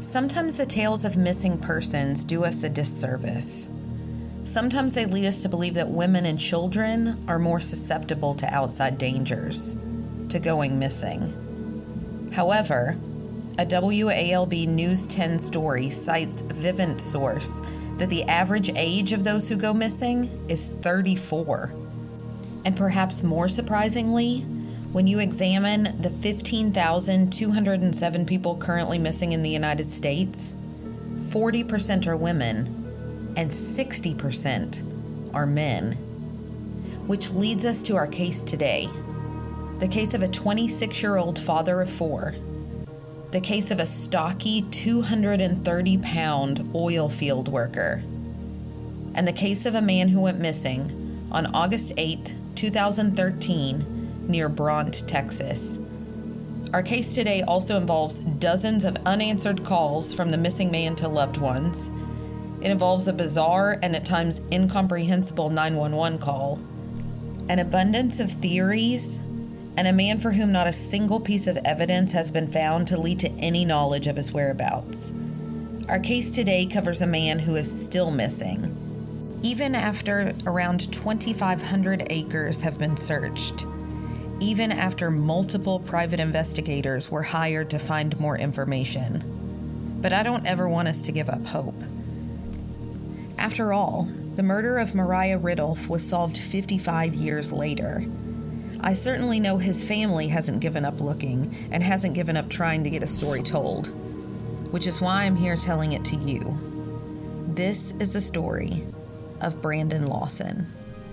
Sometimes the tales of missing persons do us a disservice. Sometimes they lead us to believe that women and children are more susceptible to outside dangers, to going missing. However, a WALB News 10 story cites Vivint Source that the average age of those who go missing is 34. And perhaps more surprisingly, when you examine the 15,207 people currently missing in the United States, 40% are women and 60% are men. Which leads us to our case today. The case of a 26-year-old father of four. The case of a stocky 230-pound oil field worker. And the case of a man who went missing on August 8th, 2013, near Bront, Texas. Our case today also involves dozens of unanswered calls from the missing man to loved ones. It involves a bizarre and at times incomprehensible 911 call, an abundance of theories, and a man for whom not a single piece of evidence has been found to lead to any knowledge of his whereabouts. Our case today covers a man who is still missing, even after around 2,500 acres have been searched, even after multiple private investigators were hired to find more information. But I don't ever want us to give up hope. After all, the murder of Mariah Ridulph was solved 55 years later. I certainly know his family hasn't given up looking and hasn't given up trying to get a story told, which is why I'm here telling it to you. This is the story of Brandon Lawson.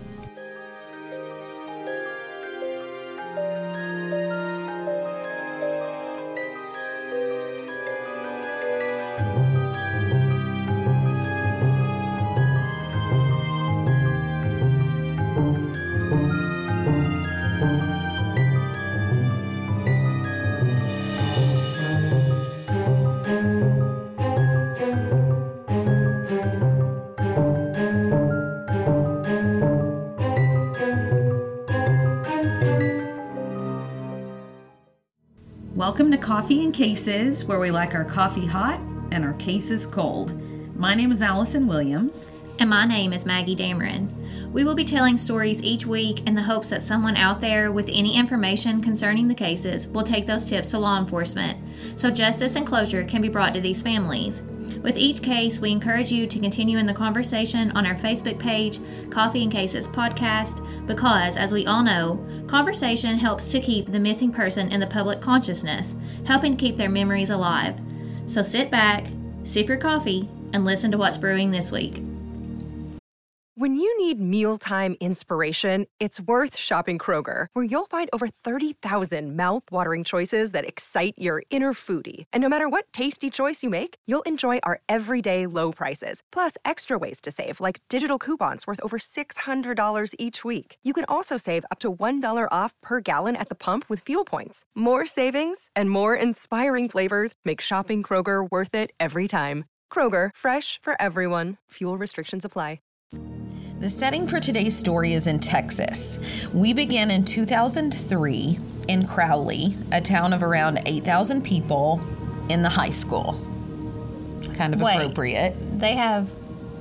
Welcome to Coffee and Cases, where we like our coffee hot and our cases cold. My name is Allison Williams. And my name is Maggie Dameron. We will be telling stories each week in the hopes that someone out there with any information concerning the cases will take those tips to law enforcement, so justice and closure can be brought to these families. With each case, we encourage you to continue in the conversation on our Facebook page, Coffee and Cases Podcast, because, as we all know, conversation helps to keep the missing person in the public consciousness, helping to keep their memories alive. So sit back, sip your coffee, and listen to what's brewing this week. When you need mealtime inspiration, it's worth shopping Kroger, where you'll find over 30,000 mouth-watering choices that excite your inner foodie. And no matter what tasty choice you make, you'll enjoy our everyday low prices, plus extra ways to save, like digital coupons worth over $600 each week. You can also save up to $1 off per gallon at the pump with fuel points. More savings and more inspiring flavors make shopping Kroger worth it every time. Kroger, fresh for everyone. Fuel restrictions apply. The setting for today's story is in Texas. We began in 2003 in Crowley, a town of around 8,000 people, in the high school. Kind of appropriate. They have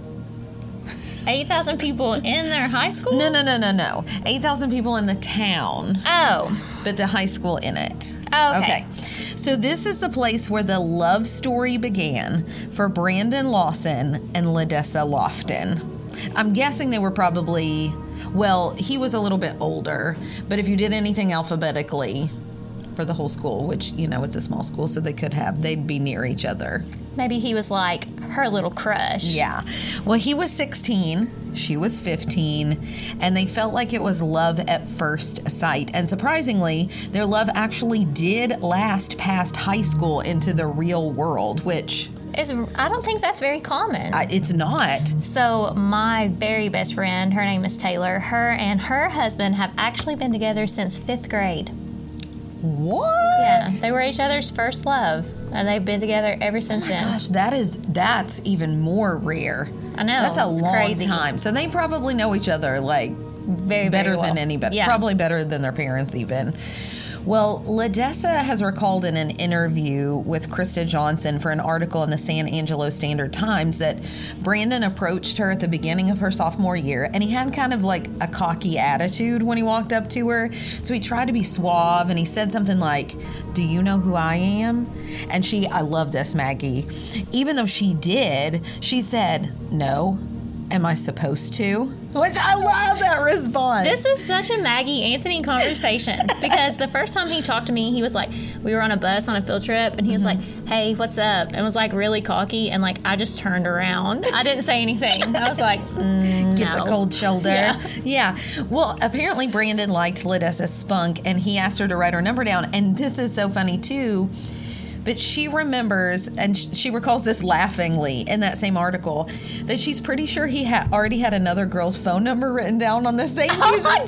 8,000 people in their high school? No. 8,000 people in the town. Oh. But the high school in it. Oh, okay. So this is the place where the love story began for Brandon Lawson and Ledessa Lofton. I'm guessing they were probably, well, he was a little bit older, but if you did anything alphabetically for the whole school, which, you know, it's a small school, so they'd be near each other. Maybe he was like her little crush. Yeah. Well, he was 16, she was 15, and they felt like it was love at first sight. And surprisingly, their love actually did last past high school into the real world, which... I don't think that's very common. It's not. So my very best friend, her name is Taylor, her and her husband have actually been together since 5th grade. What? Yeah, they were each other's first love, and they've been together ever since then. Gosh, that's even more rare. I know. That's a long crazy. time. So they probably know each other, like, very better well. than anybody. Yeah. Probably better than their parents even. Well, Ledessa has recalled in an interview with Krista Johnson for an article in the San Angelo Standard-Times that Brandon approached her at the beginning of her sophomore year, and he had kind of like a cocky attitude when he walked up to her. So he tried to be suave, and he said something like, "Do you know who I am?" And I love this, Maggie. Even though she did, she said, "No. Am I supposed to?" Which I love that response. This is such a Maggie Anthony conversation because the first time he talked to me, he was like, we were on a bus on a field trip, and he was like, "Hey, what's up?" And was like really cocky, and like I just turned around. I didn't say anything. I was like, Get the cold shoulder. Yeah. Well, apparently Brandon liked Ledessa's spunk, and he asked her to write her number down. And this is so funny too. But she remembers, and she recalls this laughingly in that same article, that she's pretty sure he already had another girl's phone number written down on the same piece of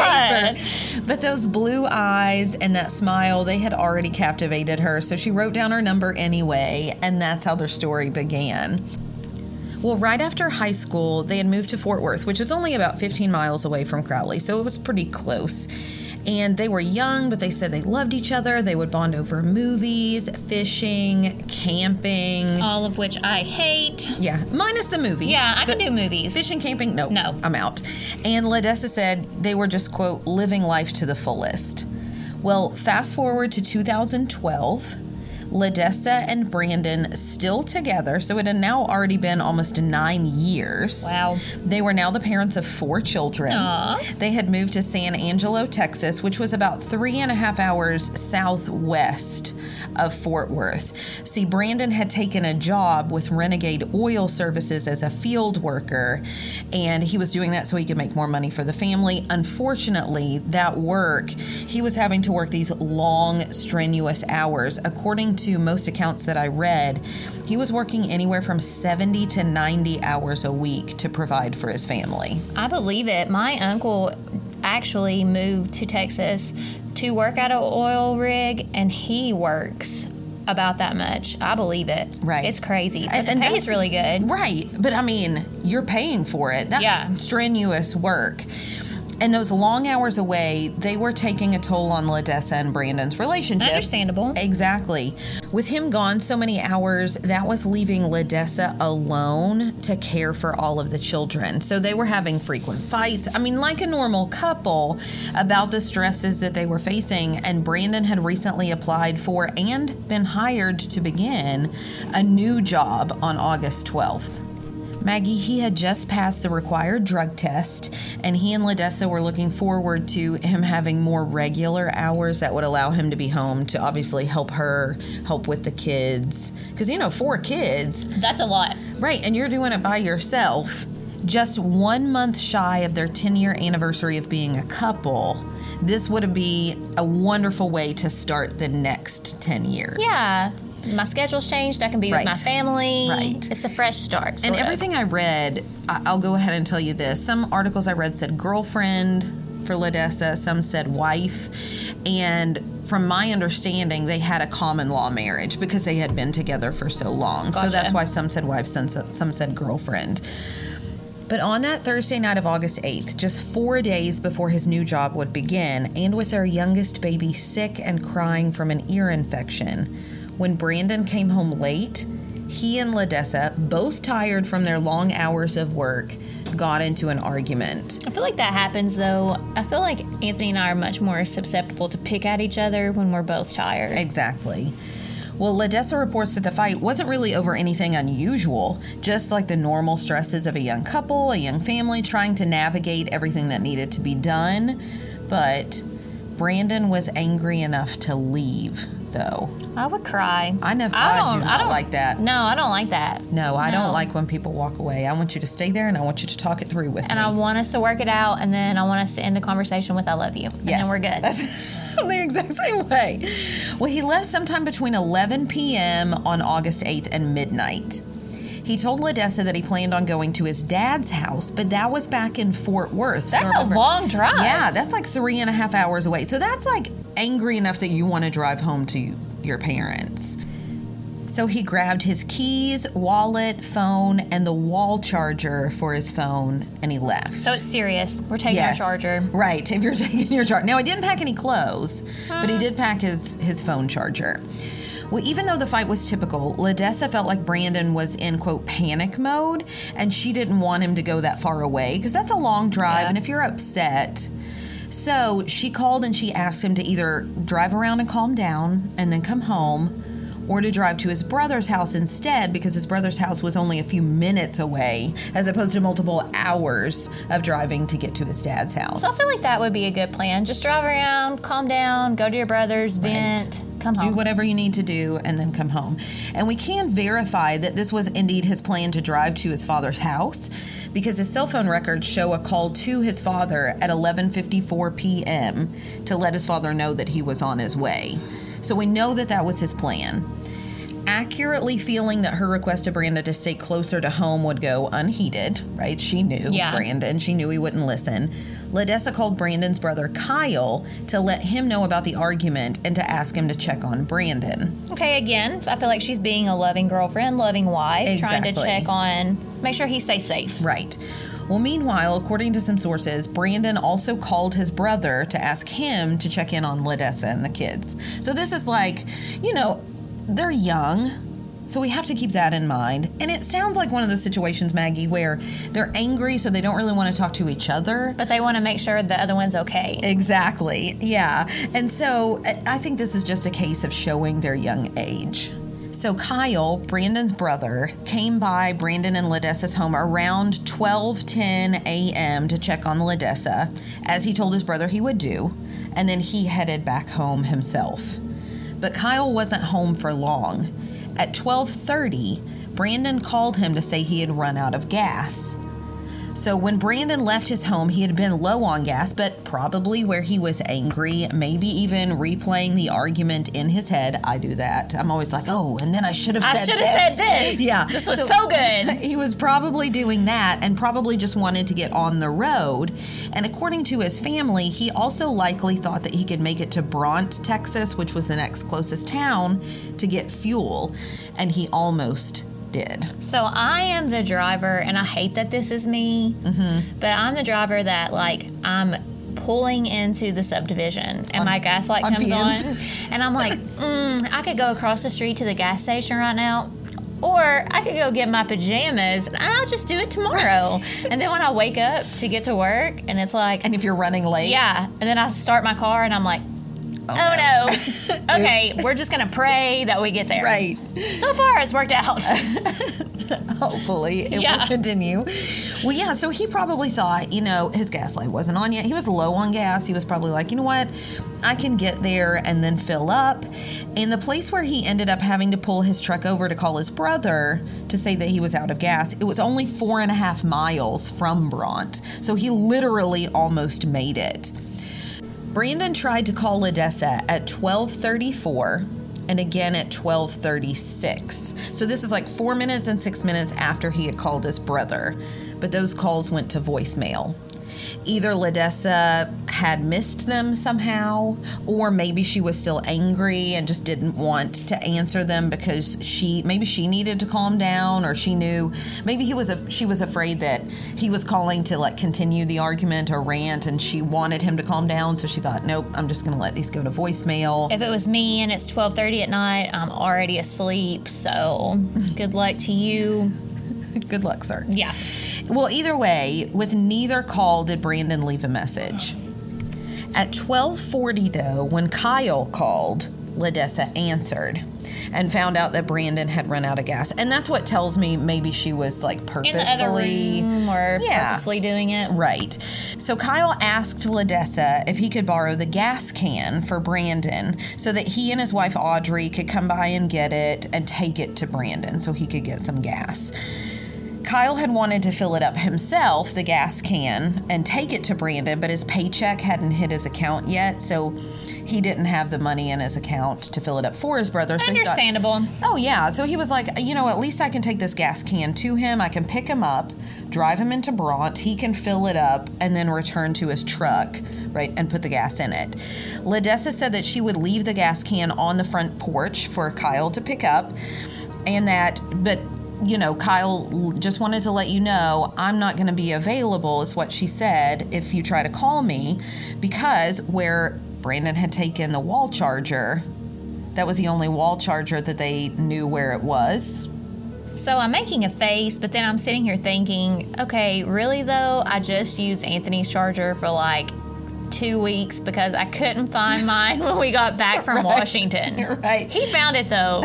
paper. But those blue eyes and that smile, they had already captivated her. So she wrote down her number anyway, and that's how their story began. Well, right after high school, they had moved to Fort Worth, which is only about 15 miles away from Crowley, so it was pretty close. And they were young, but they said they loved each other. They would bond over movies, fishing, camping. All of which I hate. Yeah, minus the movies. Yeah, I can do movies. Fishing, camping, no, No. I'm out. And Ledessa said they were just, quote, living life to the fullest. Well, fast forward to 2012. Ledessa and Brandon still together, so it had now already been almost 9 years. Wow. They were now the parents of 4 children. Aww. They had moved to San Angelo, Texas, which was about 3.5 hours southwest of Fort Worth. See, Brandon had taken a job with Renegade Oil Services as a field worker, and he was doing that so he could make more money for the family. Unfortunately, that work, he was having to work these long, strenuous hours. According to most accounts that I read, he was working anywhere from 70 to 90 hours a week to provide for his family. I believe it. My uncle actually moved to Texas to work at an oil rig, and he works about that much. I believe it. Right. It's crazy. But the And pay that's is really good. Right. But I mean, you're paying for it. That's Yeah. strenuous work. And those long hours away, they were taking a toll on Ledessa and Brandon's relationship. Understandable. Exactly. With him gone so many hours, that was leaving Ledessa alone to care for all of the children. So they were having frequent fights. I mean, like a normal couple, about the stresses that they were facing. And Brandon had recently applied for and been hired to begin a new job on August 12th. Maggie, he had just passed the required drug test, and he and Ledessa were looking forward to him having more regular hours that would allow him to be home to obviously help with the kids. Because, 4 kids. That's a lot. Right, and you're doing it by yourself. Just 1 month shy of their 10-year anniversary of being a couple, this would be a wonderful way to start the next 10 years. Yeah. My schedule's changed. I can be Right. with my family. Right. It's a fresh start. And everything I read, I'll go ahead and tell you this. Some articles I read said girlfriend for Ledessa. Some said wife. And from my understanding, they had a common law marriage because they had been together for so long. Gotcha. So that's why some said wife, some said girlfriend. But on that Thursday night of August 8th, just 4 days before his new job would begin, and with their youngest baby sick and crying from an ear infection, when Brandon came home late, he and Ledessa, both tired from their long hours of work, got into an argument. I feel like that happens, though. I feel like Anthony and I are much more susceptible to pick at each other when we're both tired. Exactly. Well, Ledessa reports that the fight wasn't really over anything unusual, just like the normal stresses of a young couple, a young family, trying to navigate everything that needed to be done. But Brandon was angry enough to leave, though. I would cry. I do not like that. No, I don't like that. No, I don't like when people walk away. I want you to stay there, and I want you to talk it through with me. And I want us to work it out, and then I want us to end the conversation with "I love you," and then we're good. That's the exact same way. Well, he left sometime between 11 p.m. on August 8th and midnight. He told Ledessa that he planned on going to his dad's house, but that was back in Fort Worth. That's a long drive. Yeah, that's like 3.5 hours away. So that's like angry enough that you want to drive home to your parents. So he grabbed his keys, wallet, phone, and the wall charger for his phone, and he left. So it's serious. We're taking our charger. Right, if you're taking your charger. Now, he didn't pack any clothes, but he did pack his phone charger. Well, even though the fight was typical, LaDessa felt like Brandon was in, quote, panic mode, and she didn't want him to go that far away, because that's a long drive, and if you're upset... So she called and she asked him to either drive around and calm down and then come home, or to drive to his brother's house instead, because his brother's house was only a few minutes away, as opposed to multiple hours of driving to get to his dad's house. So I feel like that would be a good plan. Just drive around, calm down, go to your brother's, vent, come home. Do whatever you need to do, and then come home. And we can verify that this was indeed his plan to drive to his father's house, because his cell phone records show a call to his father at 11:54 p.m. to let his father know that he was on his way. So we know that that was his plan. Accurately feeling that her request to Brandon to stay closer to home would go unheeded, right? She knew Brandon. She knew he wouldn't listen. LaDessa called Brandon's brother Kyle to let him know about the argument and to ask him to check on Brandon. Okay, again, I feel like she's being a loving girlfriend, loving wife, trying to check on, make sure he stays safe. Right. Well, meanwhile, according to some sources, Brandon also called his brother to ask him to check in on LaDessa and the kids. So this is like, they're young, so we have to keep that in mind. And it sounds like one of those situations, Maggie, where they're angry, so they don't really want to talk to each other. But they want to make sure the other one's okay. Exactly, yeah. And so I think this is just a case of showing their young age. So Kyle, Brandon's brother, came by Brandon and LaDessa's home around 12:10 a.m. to check on LaDessa, as he told his brother he would do, and then he headed back home himself. But Kyle wasn't home for long. At 12:30, Brandon called him to say he had run out of gas. So when Brandon left his home, he had been low on gas, but probably where he was angry, maybe even replaying the argument in his head. I do that. I'm always like, oh, and then I should have said this. Yeah. This was so good. He was probably doing that and probably just wanted to get on the road. And according to his family, he also likely thought that he could make it to Bront, Texas, which was the next closest town, to get fuel. And he almost did. So I am the driver, and I hate that this is me, but I'm the driver that, like, I'm pulling into the subdivision, and my gas light comes on, and I'm like, I could go across the street to the gas station right now, or I could go get my pajamas, and I'll just do it tomorrow. And then when I wake up to get to work, and it's like... And if you're running late? Yeah. And then I start my car, and I'm like, oh no. Okay, we're just going to pray that we get there. Right. So far, it's worked out. Hopefully, it will continue. Well, yeah, so he probably thought, his gas light wasn't on yet. He was low on gas. He was probably like, you know what? I can get there and then fill up. And the place where he ended up having to pull his truck over to call his brother to say that he was out of gas, it was only 4.5 miles from Bront. So he literally almost made it. Brandon tried to call LaDessa at 12:34 and again at 12:36. So this is like 4 minutes and 6 minutes after he had called his brother. But those calls went to voicemail. Either LaDessa had missed them somehow, or maybe she was still angry and just didn't want to answer them because maybe she needed to calm down, or she knew maybe she was afraid that he was calling to like continue the argument or rant, and she wanted him to calm down, so she thought, nope, I'm just going to let these go to voicemail. If it was me and it's 12:30 at night, I'm already asleep, so good luck to you. Good luck, sir. Yeah. Well, either way, with neither call did Brandon leave a message. At 12:40, though, when Kyle called, LaDessa answered and found out that Brandon had run out of gas. And that's what tells me maybe she was like purposefully... in the other room or purposely doing it. Right. So Kyle asked LaDessa if he could borrow the gas can for Brandon so that he and his wife Audrey could come by and get it and take it to Brandon so he could get some gas. Kyle had wanted to fill it up himself, the gas can, and take it to Brandon, but his paycheck hadn't hit his account yet, so he didn't have the money in his account to fill it up for his brother. So understandable. He thought, oh, yeah. So he was like, at least I can take this gas can to him. I can pick him up, drive him into Bront. He can fill it up and then return to his truck, right, and put the gas in it. LaDessa said that she would leave the gas can on the front porch for Kyle to pick up. And but Kyle just wanted to let you know I'm not going to be available, is what she said, if you try to call me, because where Brandon had taken the wall charger, that was the only wall charger that they knew where it was. So I'm making a face, but then I'm sitting here thinking, okay, really though, I just used Anthony's charger for like 2 weeks because I couldn't find mine when we got back from Washington. Right. He found it though.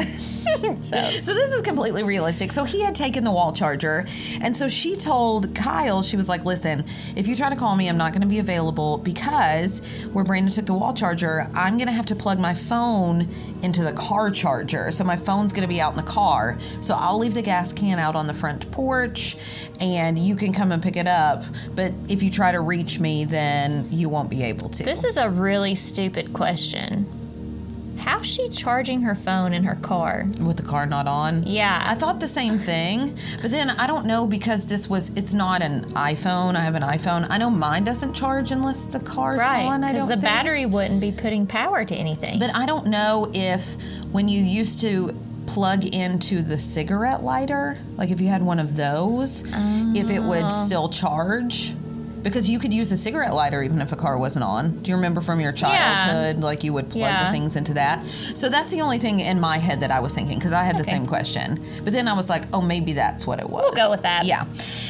So this is completely realistic. So he had taken the wall charger, and so she told Kyle, she was like, listen, if you try to call me, I'm not going to be available because where Brandon took the wall charger, I'm going to have to plug my phone into the car charger. So my phone's going to be out in the car. So I'll leave the gas can out on the front porch, and you can come and pick it up. But if you try to reach me, then you won't be able to. This is a really stupid question. How's she charging her phone in her car? With the car not on? Yeah. I thought the same thing, but then I don't know because it's not an iPhone. I have an iPhone. I know mine doesn't charge unless the car's on. Right, because the battery wouldn't be putting power to anything. But I don't know if when you used to plug into the cigarette lighter, like if you had one of those, if it would still charge. Because you could use a cigarette lighter even if a car wasn't on. Do you remember from your childhood? Yeah. Like you would plug the things into that. So that's the only thing in my head that I was thinking, because I had the same question. But then I was like, oh, maybe that's what it was. We'll go with that. Yeah.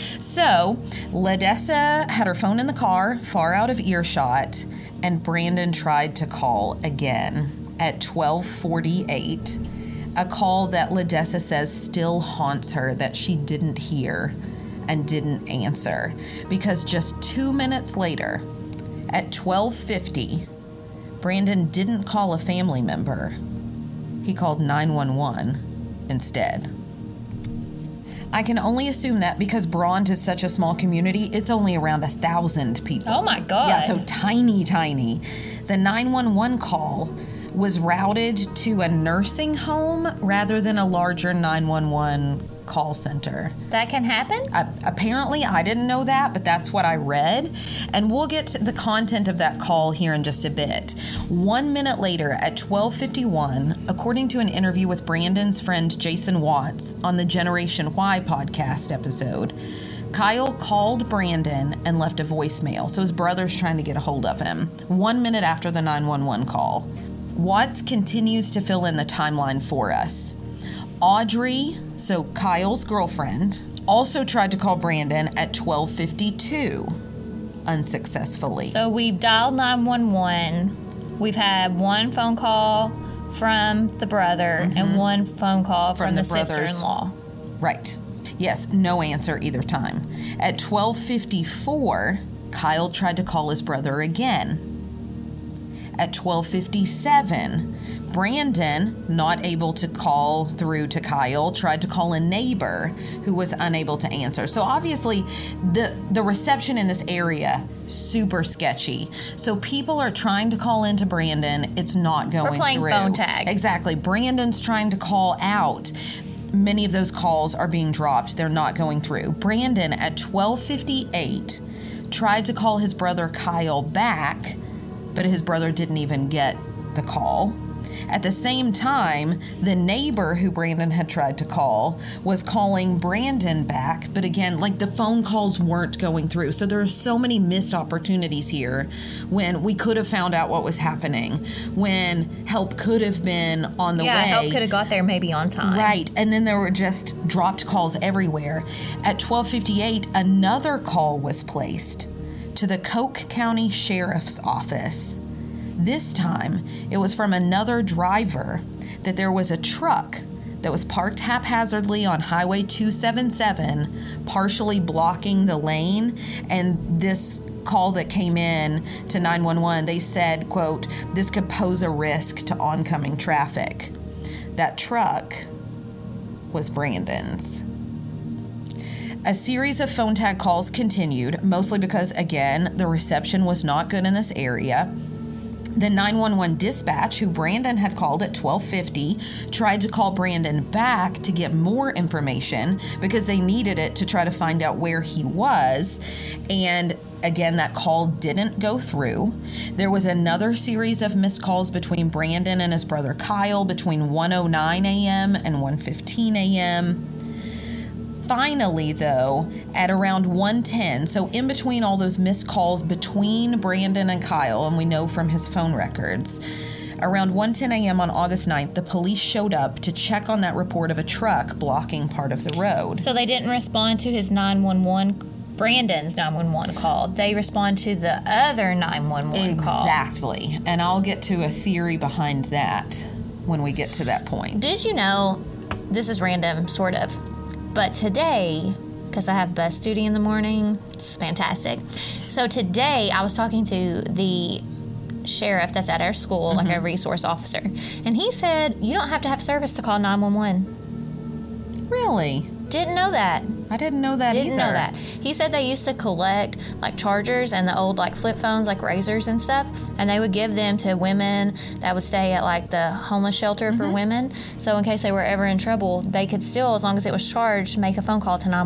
So LaDessa had her phone in the car, far out of earshot, and Brandon tried to call again at 12:48. A call that LaDessa says still haunts her, that she didn't hear and didn't answer, because just 2 minutes later, at 12:50, Brandon didn't call a family member. He called 911 instead. I can only assume that because Bront is such a small community, it's only around 1,000 people. Oh my God. Yeah, so tiny. The 911 call was routed to a nursing home rather than a larger 911 call center. That can happen? Apparently, I didn't know that, but that's what I read. And we'll get to the content of that call here in just a bit. 1 minute later, at 12:51, according to an interview with Brandon's friend Jason Watts on the Generation Y podcast episode, Kyle called Brandon and left a voicemail. So his brother's trying to get a hold of him 1 minute after the 911 call. Watts continues to fill in the timeline for us. Audrey, so Kyle's girlfriend, also tried to call Brandon at 12:52, unsuccessfully. So we've dialed 911. We've had one phone call from the brother and one phone call from the sister-in-law. Right. Yes, no answer either time. At 12:54, Kyle tried to call his brother again. At 12:57, Brandon, not able to call through to Kyle, tried to call a neighbor who was unable to answer. So obviously, the reception in this area, super sketchy. So people are trying to call into Brandon. It's not going through. We're playing phone tag. Exactly. Brandon's trying to call out. Many of those calls are being dropped. They're not going through. Brandon, at 12:58, tried to call his brother Kyle back, but his brother didn't even get the call. At the same time, the neighbor who Brandon had tried to call was calling Brandon back, but again, like the phone calls weren't going through. So there are so many missed opportunities here when we could have found out what was happening, when help could have been on the way. Yeah, help could have got there maybe on time. Right, and then there were just dropped calls everywhere. At 12:58, another call was placed to the Coke County Sheriff's Office. This time, it was from another driver that there was a truck that was parked haphazardly on Highway 277, partially blocking the lane. And this call that came in to 911, they said, quote, "This could pose a risk to oncoming traffic." That truck was Brandon's. A series of phone tag calls continued, mostly because, again, the reception was not good in this area. The 911 dispatch, who Brandon had called at 12:50, tried to call Brandon back to get more information because they needed it to try to find out where he was. And again, that call didn't go through. There was another series of missed calls between Brandon and his brother Kyle between 1:09 a.m. and 1:15 a.m. Finally, though, at around 1:10, so in between all those missed calls between Brandon and Kyle, and we know from his phone records, around 1:10 a.m. on August 9th, the police showed up to check on that report of a truck blocking part of the road. So they didn't respond to his Brandon's 911 call. They respond to the other 911 call. Exactly. And I'll get to a theory behind that when we get to that point. Did you know, this is random, sort of, but today, because I have bus duty in the morning, it's fantastic. So today, I was talking to the sheriff that's at our school, like a resource officer, and he said, you don't have to have service to call 911. Really? Didn't know that. I didn't know that either. Didn't know that. He said they used to collect like chargers and the old like flip phones, like razors and stuff, and they would give them to women that would stay at like the homeless shelter for women. So in case they were ever in trouble, they could still, as long as it was charged, make a phone call to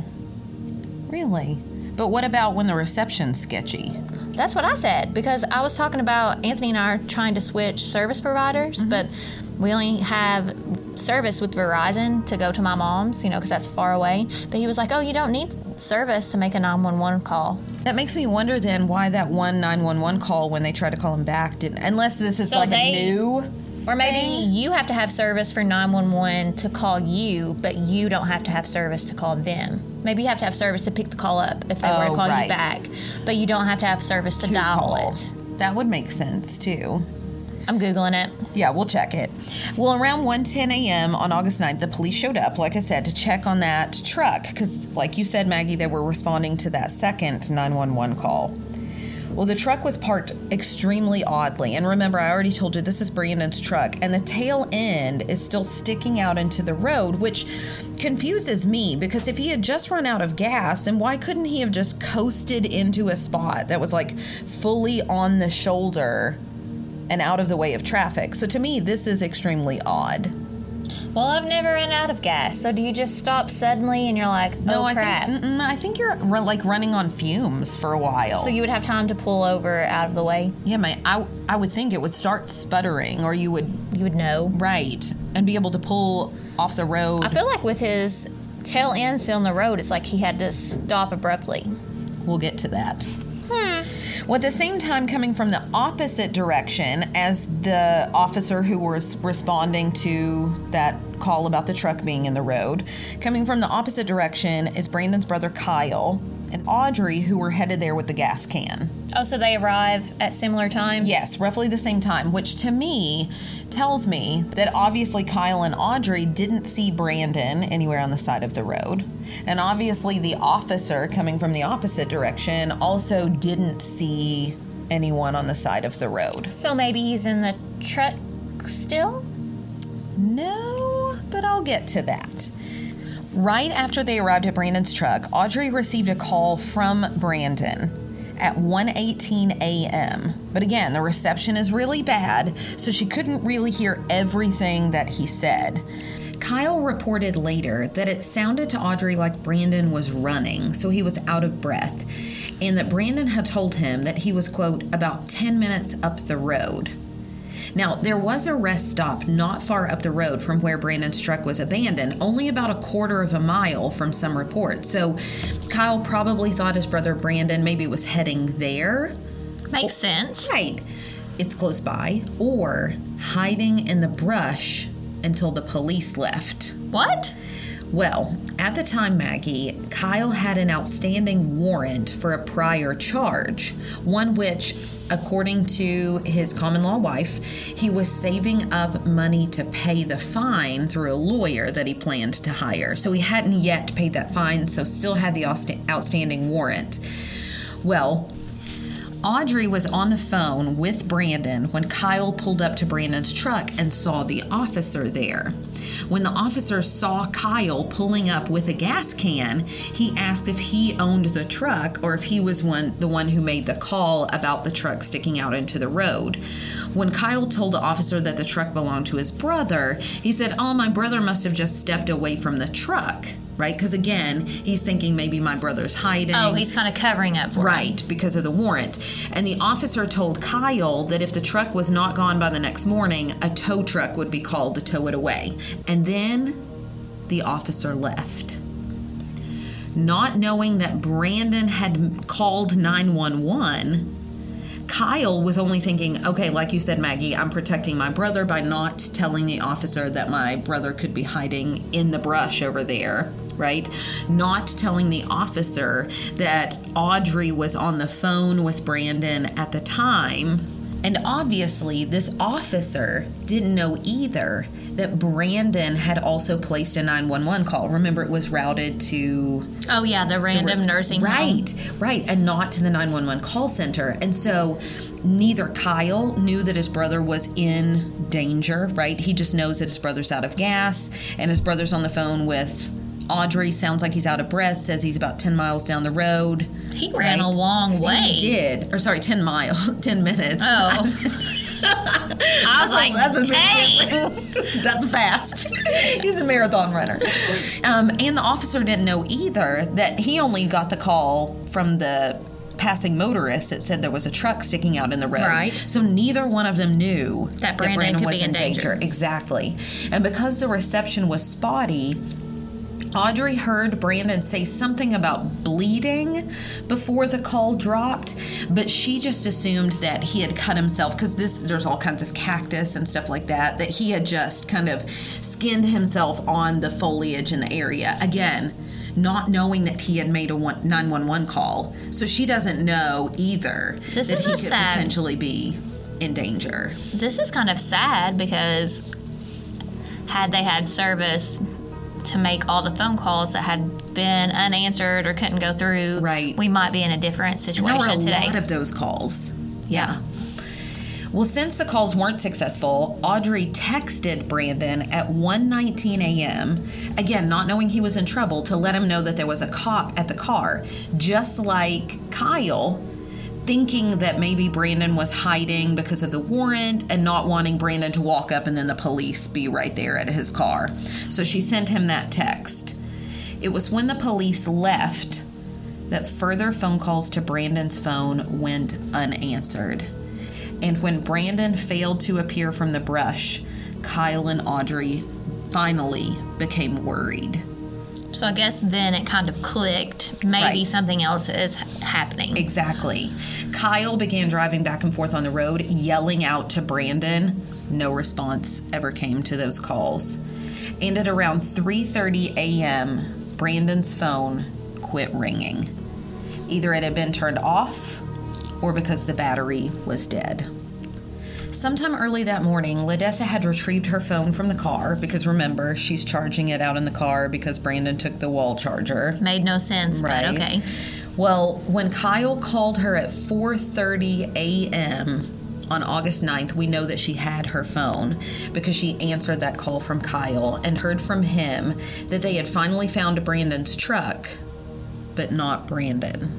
911. Really? But what about when the reception's sketchy? That's what I said, because I was talking about Anthony and I are trying to switch service providers, but we only have service with Verizon to go to my mom's, because that's far away. But he was like, oh, you don't need service to make a 911 call. That makes me wonder then why that one 911 call, when they tried to call him back, didn't, unless this is a new... Or maybe you have to have service for 911 to call you, but you don't have to have service to call them. Maybe you have to have service to pick the call up if they were to call you back, but you don't have to have service to dial it. That would make sense, too. I'm Googling it. Yeah, we'll check it. Well, around 1:10 a.m. on August 9th, the police showed up, like I said, to check on that truck. Because, like you said, Maggie, they were responding to that second 911 call. Well, the truck was parked extremely oddly. And remember, I already told you this is Brandon's truck. And the tail end is still sticking out into the road, which confuses me. Because if he had just run out of gas, then why couldn't he have just coasted into a spot that was like fully on the shoulder and out of the way of traffic? So to me, this is extremely odd. Well, I've never run out of gas. So do you just stop suddenly and you're like, crap? I think you're like running on fumes for a while. So you would have time to pull over out of the way? Yeah, I would think it would start sputtering, or you would Right, and be able to pull off the road. I feel like with his tail end still in the road, it's like he had to stop abruptly. We'll get to that. Well, at the same time, coming from the opposite direction as the officer who was responding to that call about the truck being in the road, coming from the opposite direction is Brandon's brother Kyle and Audrey, who were headed there with the gas can. Oh, so they arrive at similar times? Yes, roughly the same time, which to me tells me that obviously Kyle and Audrey didn't see Brandon anywhere on the side of the road. And obviously the officer coming from the opposite direction also didn't see anyone on the side of the road. So maybe he's in the truck still? No, but I'll get to that. Right after they arrived at Brandon's truck, Audrey received a call from Brandon at 1:18 a.m. But again, the reception is really bad, so she couldn't really hear everything that he said. Kyle reported later that it sounded to Audrey like Brandon was running, so he was out of breath, and that Brandon had told him that he was, quote, about 10 minutes up the road. Now, there was a rest stop not far up the road from where Brandon's truck was abandoned, only about a quarter of a mile from some reports. So Kyle probably thought his brother Brandon maybe was heading there. Makes sense. Right. It's close by. Or hiding in the brush until the police left. What? Well, at the time, Maggie, Kyle had an outstanding warrant for a prior charge, one which, according to his common-law wife, he was saving up money to pay the fine through a lawyer that he planned to hire. So he hadn't yet paid that fine, so still had the outstanding warrant. Well, Audrey was on the phone with Brandon when Kyle pulled up to Brandon's truck and saw the officer there. When the officer saw Kyle pulling up with a gas can, he asked if he owned the truck or if he was the one who made the call about the truck sticking out into the road. When Kyle told the officer that the truck belonged to his brother, he said, "Oh, my brother must have just stepped away from the truck." Right? Because again, he's thinking maybe my brother's hiding. Oh, he's kind of covering up for him. Right, because of the warrant. And the officer told Kyle that if the truck was not gone by the next morning, a tow truck would be called to tow it away. And then the officer left. Not knowing that Brandon had called 911, Kyle was only thinking, okay, like you said, Maggie, I'm protecting my brother by not telling the officer that my brother could be hiding in the brush over there, right? Not telling the officer that Audrey was on the phone with Brandon at the time. And obviously, this officer didn't know either that Brandon had also placed a 911 call. Remember, it was routed to... Oh, yeah, the random nursing home. Right, and not to the 911 call center. And so neither Kyle knew that his brother was in danger, right? He just knows that his brother's out of gas, and his brother's on the phone with Audrey. Sounds like he's out of breath, says he's about 10 miles down the road. He ran a long way. He did. Or sorry, 10 minutes. Oh. I was like, dang. That's fast. He's a marathon runner. And the officer didn't know either that he only got the call from the passing motorist that said there was a truck sticking out in the road. Right. So neither one of them knew that Brandon was in danger. Exactly. And because the reception was spotty, Audrey heard Brandon say something about bleeding before the call dropped, but she just assumed that he had cut himself, because there's all kinds of cactus and stuff like that he had just kind of skinned himself on the foliage in the area. Again, not knowing that he had made a 911 call. So she doesn't know either that he could potentially be in danger. This is kind of sad, because had they had service to make all the phone calls that had been unanswered or couldn't go through, right, we might be in a different situation today. There were a lot of those calls. Yeah. Well, since the calls weren't successful, Audrey texted Brandon at 1:19 a.m., again, not knowing he was in trouble, to let him know that there was a cop at the car, just like Kyle, thinking that maybe Brandon was hiding because of the warrant and not wanting Brandon to walk up and then the police be right there at his car. So she sent him that text. It was when the police left that further phone calls to Brandon's phone went unanswered. And when Brandon failed to appear from the brush, Kyle and Audrey finally became worried. So I guess then it kind of clicked. Maybe something else is happening. Exactly. Kyle began driving back and forth on the road, yelling out to Brandon. No response ever came to those calls. And at around 3:30 a.m., Brandon's phone quit ringing. Either it had been turned off or because the battery was dead. Sometime early that morning, Ledessa had retrieved her phone from the car because, remember, she's charging it out in the car because Brandon took the wall charger. Made no sense, right. But okay. Well, when Kyle called her at 4:30 a.m. on August 9th, we know that she had her phone because she answered that call from Kyle and heard from him that they had finally found Brandon's truck, but not Brandon.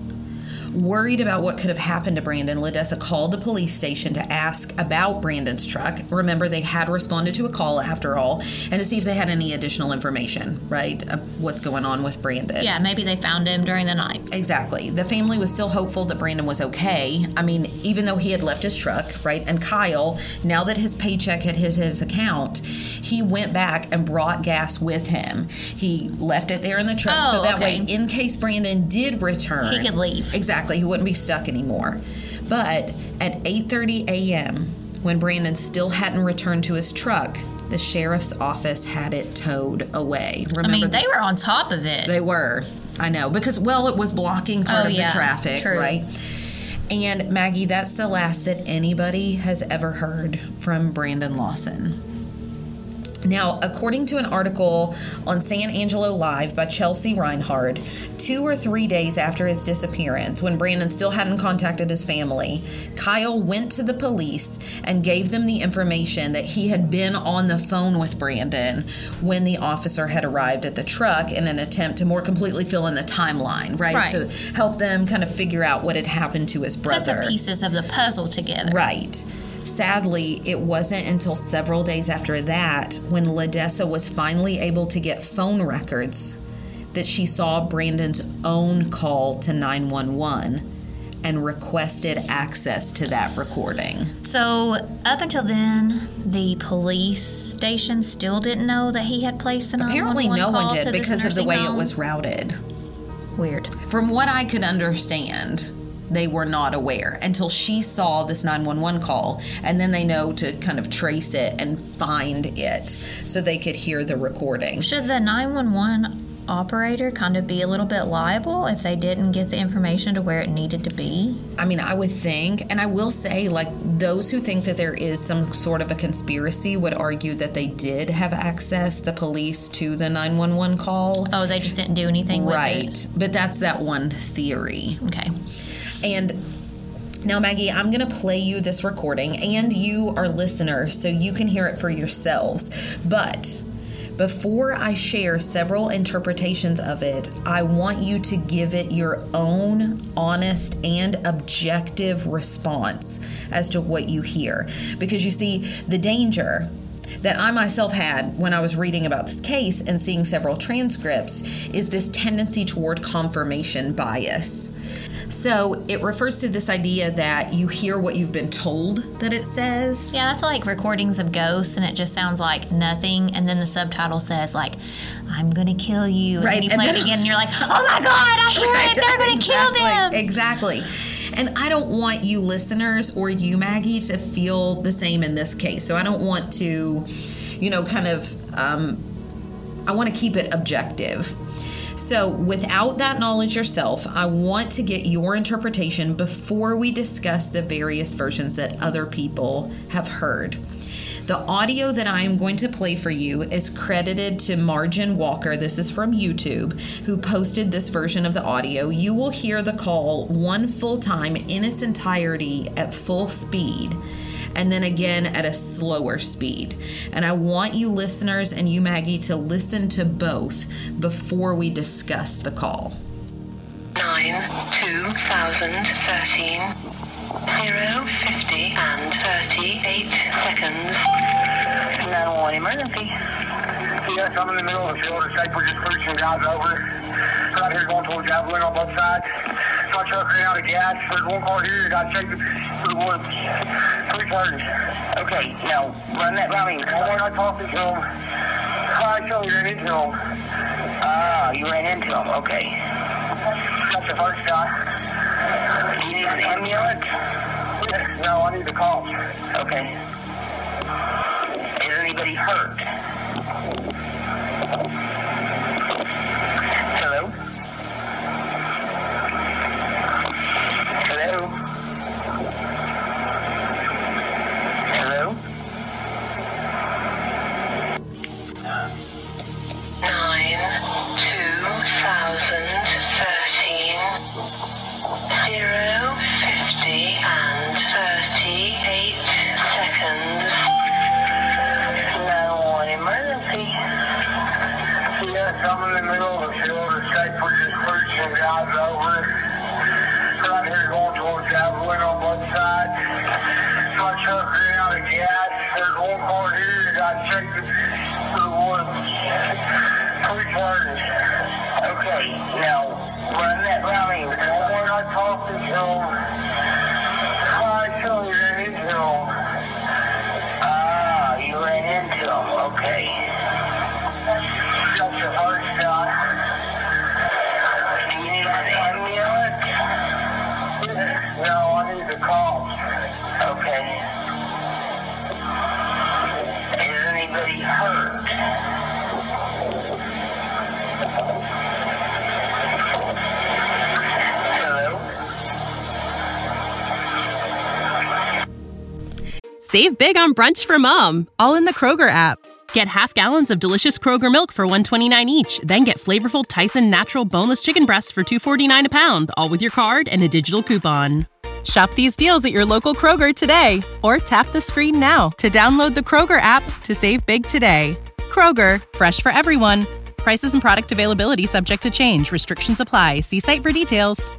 Worried about what could have happened to Brandon, Ledessa called the police station to ask about Brandon's truck. Remember, they had responded to a call after all, and to see if they had any additional information, right, of what's going on with Brandon. Yeah, maybe they found him during the night. Exactly. The family was still hopeful that Brandon was okay. I mean, even though he had left his truck, right, and Kyle, now that his paycheck had hit his account, he went back and brought gas with him. He left it there in the truck, so that way, in case Brandon did return, he could leave. Exactly. He wouldn't be stuck anymore. But at 8:30 a.m., when Brandon still hadn't returned to his truck, the sheriff's office had it towed away. Remember, they were on top of it. They were. I know. Because, well, it was blocking part of the traffic, true. Right? And, Maggie, that's the last that anybody has ever heard from Brandon Lawson. Now, according to an article on San Angelo Live by Chelsea Reinhard, 2 or 3 days after his disappearance, when Brandon still hadn't contacted his family, Kyle went to the police and gave them the information that he had been on the phone with Brandon when the officer had arrived at the truck in an attempt to more completely fill in the timeline, right? So help them kind of figure out what had happened to his brother. Put the pieces of the puzzle together. Right. Sadly, it wasn't until several days after that when LaDessa was finally able to get phone records that she saw Brandon's own call to 911 and requested access to that recording. So, up until then, the police station still didn't know that he had placed an 911 Apparently no call one did to this because of the way nursing it home? was routed. Weird. From what I could understand, they were not aware until she saw this 911 call, and then they know to kind of trace it and find it so they could hear the recording. Should the 911 operator kind of be a little bit liable if they didn't get the information to where it needed to be? I mean, I would think, and I will say, like, those who think that there is some sort of a conspiracy would argue that they did have access, the police, to the 911 call. Oh, they just didn't do anything with it? Right. But that's that one theory. Okay. And now, Maggie, I'm going to play you this recording, and you, our listeners, so you can hear it for yourselves. But before I share several interpretations of it, I want you to give it your own honest and objective response as to what you hear. Because you see, the danger that I myself had when I was reading about this case and seeing several transcripts is this tendency toward confirmation bias. So it refers to this idea that you hear what you've been told that it says. Yeah, that's like recordings of ghosts, and it just sounds like nothing, and then the subtitle says, like, I'm going to kill you. Right. And you play it again, and you're like, oh my God, I hear it. They're going to kill them. Exactly. And I don't want you listeners or you, Maggie, to feel the same in this case. So I don't want to, I want to keep it objective. So without that knowledge yourself, I want to get your interpretation before we discuss the various versions that other people have heard. The audio that I am going to play for you is credited to Margin Walker. This is from YouTube, who posted this version of the audio. You will hear the call one full time in its entirety at full speed, and then again at a slower speed. And I want you listeners and you, Maggie, to listen to both before we discuss the call. 9/2013, 0:50 and 38 seconds. 911 emergency. Yes, I'm in the middle of the field. It's we're just pushing guys over. Right here going towards Javelin on both sides. My truck ran out of gas. There's one car here that got taken to the woods. 3:30. Okay, now run that by me. When I talked to him, I showed you ran into him. Ah, you ran into him. Okay. That's the first guy. Do you need an ambulance? No, I need the cops. Okay. Is anybody hurt? Hello? Hello? Hello? 9/2013, 0:50 and 38 seconds. 911 emergency. Yes, I'm in the middle of the field. It's we're just pushing guys over. Right here going towards Javelin on both sides. My truck ran out of gas. There's one car here that got taken to the woods. 3:30. Okay, now run that by me. When I talked to him, I showed you ran into him. Ah, you ran into him. Okay. That's the first guy. Do you need an ambulance? No, I need the cops. Okay. Is anybody hurt? Hello? Save big on brunch for mom, all in the Kroger app. Get half gallons of delicious Kroger milk for $1.29 each. Then get flavorful Tyson natural boneless chicken breasts for $2.49 a pound, all with your card and a digital coupon. Shop these deals at your local Kroger today, or tap the screen now to download the Kroger app to save big today. Kroger, fresh for everyone. Prices and product availability subject to change. Restrictions apply. See site for details.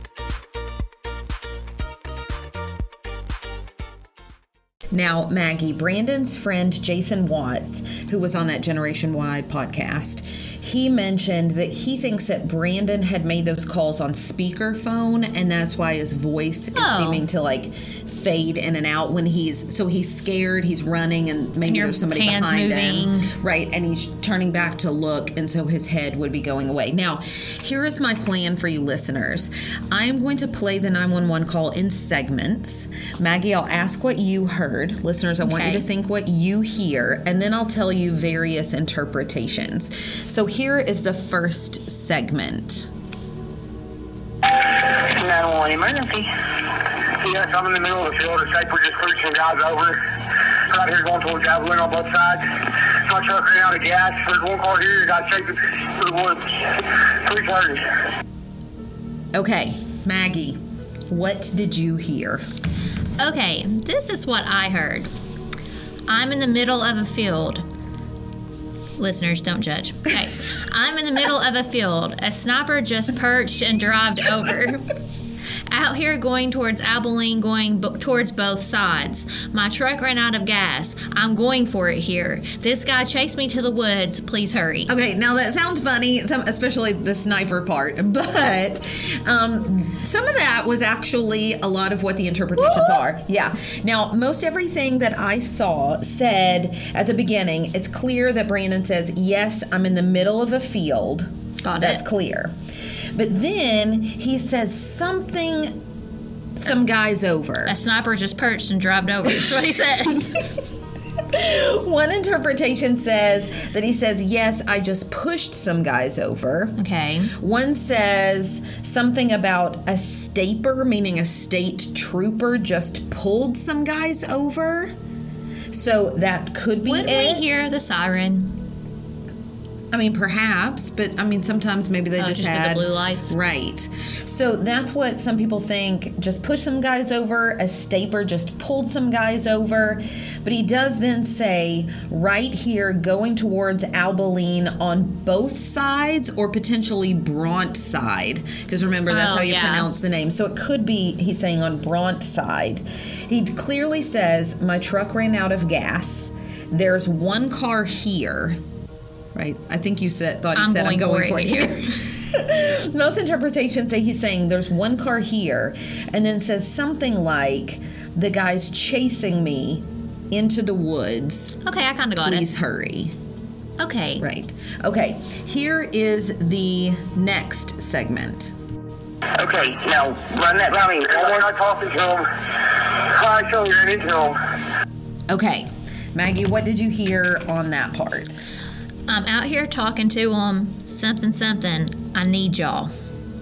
Now, Maggie, Brandon's friend Jason Watts, who was on that Generation Y podcast, he mentioned that he thinks that Brandon had made those calls on speakerphone, and that's why his voice is seeming to fade in and out when he's scared, he's running, and maybe there's somebody behind him, right, and he's turning back to look, and so his head would be going away. Now, here is my plan for you listeners. I'm going to play the 911 call in segments. Maggie, I'll ask what you heard. Listeners, I want you to think what you hear, and then I'll tell you various interpretations. So here is the first segment. 911 emergency. Yes, I'm in the middle of the field. The site, we're just pushing some guys over. Right here going towards Abilene on both sides. My truck ran out of gas. There's one car here. Got chasing through the woods. 3:30. Okay, Maggie, what did you hear? Okay, this is what I heard. I'm in the middle of a field. Listeners, don't judge. Okay. I'm in the middle of a field. A sniper just perched and drived over. Out here going towards Abilene, towards both sides. My truck ran out of gas. I'm going for it here. This guy chased me to the woods. Please hurry. Okay, now that sounds funny, especially the sniper part, but some of that was actually a lot of what the interpretations are. Yeah. Now, most everything that I saw said at the beginning, it's clear that Brandon says, yes, I'm in the middle of a field. Got That's it. clear. But then he says something, some guy's over. A sniper just perched and drove over. That's what he says. One interpretation says that he says, yes, I just pushed some guys over. Okay. One says something about a staper, meaning a state trooper, just pulled some guys over. So that could be Would it. we hear the siren? I mean, perhaps, but I mean, sometimes maybe they just had the blue lights. Right. So that's what some people think. Just push some guys over. A staper just pulled some guys over. But he does then say right here, going towards Abilene on both sides, or potentially Bront side, because remember that's how you pronounce the name. So it could be he's saying on Bront side. He clearly says my truck ran out of gas. There's one car here. Right. I think you thought he said, I'm going for it here. Most interpretations say he's saying there's one car here, and then says something like, the guy's chasing me into the woods. Okay, I kind of got it. Please hurry. Okay. Right. Okay. Here is the next segment. Okay, now run that by me. We're not talking to him. I show you ran into him. Okay. Maggie, what did you hear on that part? I'm out here talking to him. Something. I need y'all.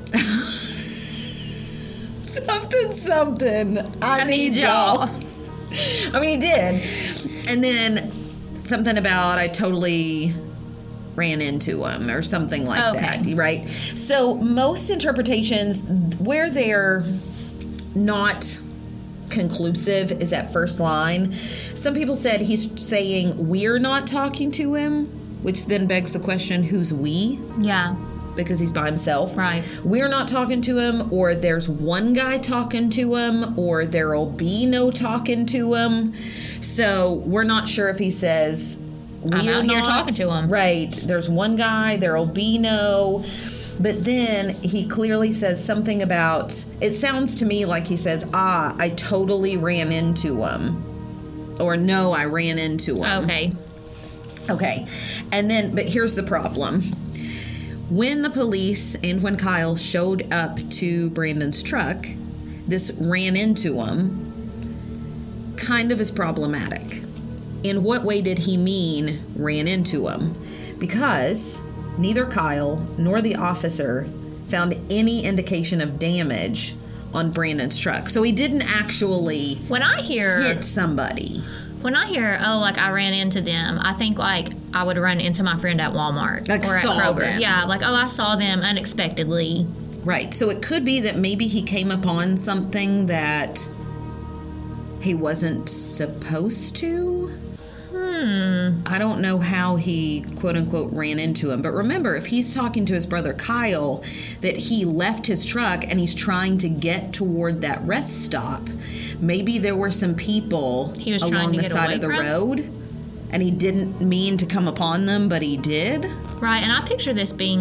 Something. I need y'all. I mean, he did. And then something about I totally ran into him or something like that, right? So most interpretations, where they're not conclusive, is that first line. Some people said he's saying we're not talking to him, which then begs the question, who's we? Yeah. Because he's by himself. Right. We're not talking to him, or there's one guy talking to him, or there'll be no talking to him. So we're not sure if he says I'm out here talking to him. Right. There's one guy, there'll be no. But then he clearly says something about, it sounds to me like he says, I totally ran into him. Or no, I ran into him. Okay. And then, but here's the problem. When the police and when Kyle showed up to Brandon's truck, this ran into him kind of is problematic. In what way did he mean ran into him? Because neither Kyle nor the officer found any indication of damage on Brandon's truck. So he didn't actually when I hear hit somebody. When I hear, I ran into them, I think, I would run into my friend at Walmart. Like, or at saw Kroger. them. Yeah, I saw them unexpectedly. Right. So it could be that maybe he came upon something that he wasn't supposed to. I don't know how he, quote-unquote, ran into him. But remember, if he's talking to his brother Kyle, that he left his truck and he's trying to get toward that rest stop, maybe there were some people He was trying along to the get side away of the from? road, and he didn't mean to come upon them, but he did. Right, and I picture this being,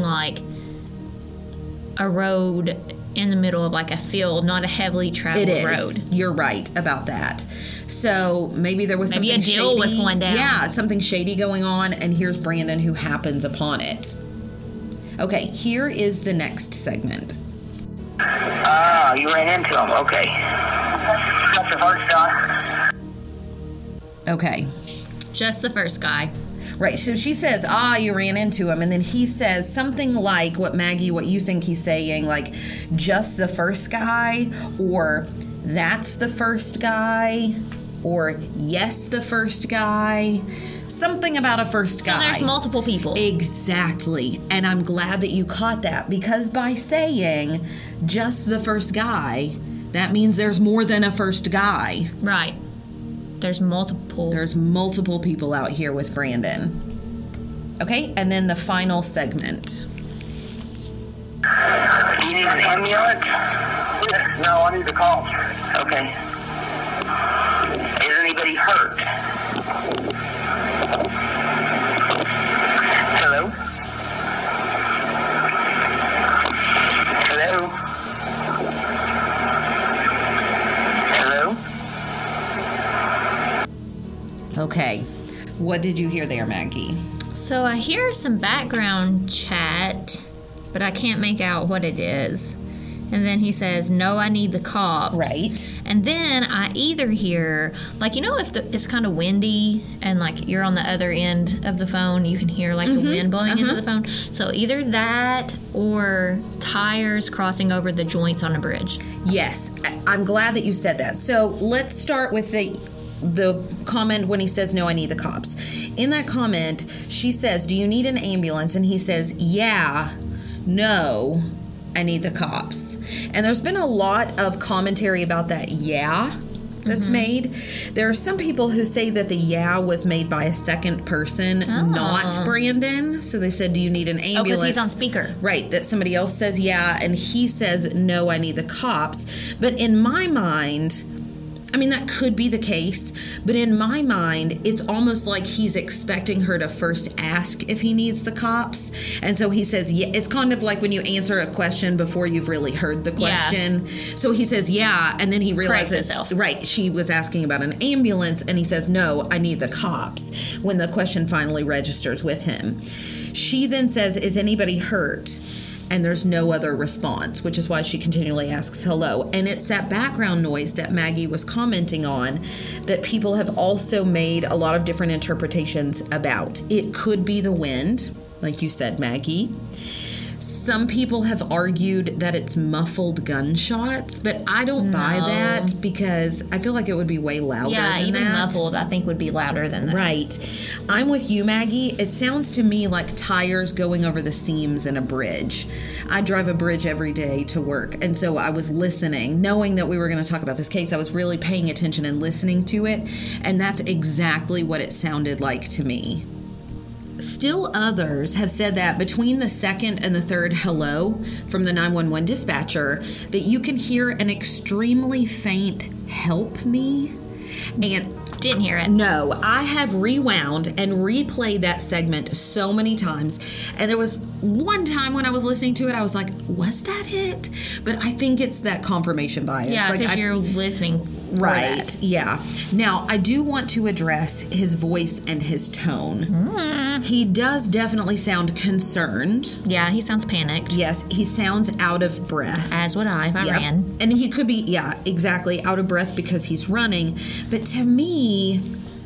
a road in the middle of, a field, not a heavily traveled It is. road. You're right about that. So maybe there was Maybe something a deal shady. was going down. Yeah, something shady going on, and here's Brandon who happens upon it. Okay, here is the next segment. You ran into him. Okay. That's the first guy. Okay. Just the first guy. Right, so she says, you ran into him, and then he says something like what you think he's saying, just the first guy, or that's the first guy, or yes, the first guy, something about a first guy. So there's multiple people. Exactly, and I'm glad that you caught that, because by saying just the first guy, that means there's more than a first guy. Right. There's multiple. There's multiple people out here with Brandon. Okay, and then the final segment. Do you need an ambulance? No, I need the cops. Okay. Is anybody hurt? Hello? Hello? Hello? Okay, what did you hear there, Maggie? So I hear some background chat, but I can't make out what it is. And then he says, no, I need the cops. Right. And then I either hear, if it's kind of windy and, you're on the other end of the phone, you can hear, the wind blowing into the phone. So either that or tires crossing over the joints on a bridge. Yes, I'm glad that you said that. So let's start with the comment when he says, no, I need the cops. In that comment, she says, do you need an ambulance? And he says, yeah, no, I need the cops. And there's been a lot of commentary about that that's made. There are some people who say that the was made by a second person, not Brandon. So they said, do you need an ambulance? Oh, because he's on speaker. Right, that somebody else says yeah, and he says, no, I need the cops. But in my mind, that could be the case, but in my mind, it's almost like he's expecting her to first ask if he needs the cops. And so he says, yeah. It's kind of like when you answer a question before you've really heard the question. Yeah. So he says, yeah, and then he realizes, right, she was asking about an ambulance, and he says, no, I need the cops, when the question finally registers with him. She then says, is anybody hurt? And there's no other response, which is why she continually asks hello. And it's that background noise that Maggie was commenting on that people have also made a lot of different interpretations about. It could be the wind, like you said, Maggie. Some people have argued that it's muffled gunshots, but I don't buy that because I feel like it would be way louder than that. Yeah, even muffled I think would be louder than that. Right. I'm with you, Maggie. It sounds to me like tires going over the seams in a bridge. I drive a bridge every day to work, and so I was listening, knowing that we were going to talk about this case. I was really paying attention and listening to it, and that's exactly what it sounded like to me. Still others have said that between the second and the third hello from the 911 dispatcher, that you can hear an extremely faint help me. And didn't hear it. No, I have rewound and replayed that segment so many times. And there was one time when I was listening to it, I was like, was that it? But I think it's that confirmation bias. Yeah, because you're listening. Right, yeah. Now, I do want to address his voice and his tone. He does definitely sound concerned. Yeah, he sounds panicked. Yes, he sounds out of breath. As would I if I ran. And he could be, yeah, exactly, out of breath because he's running. But to me,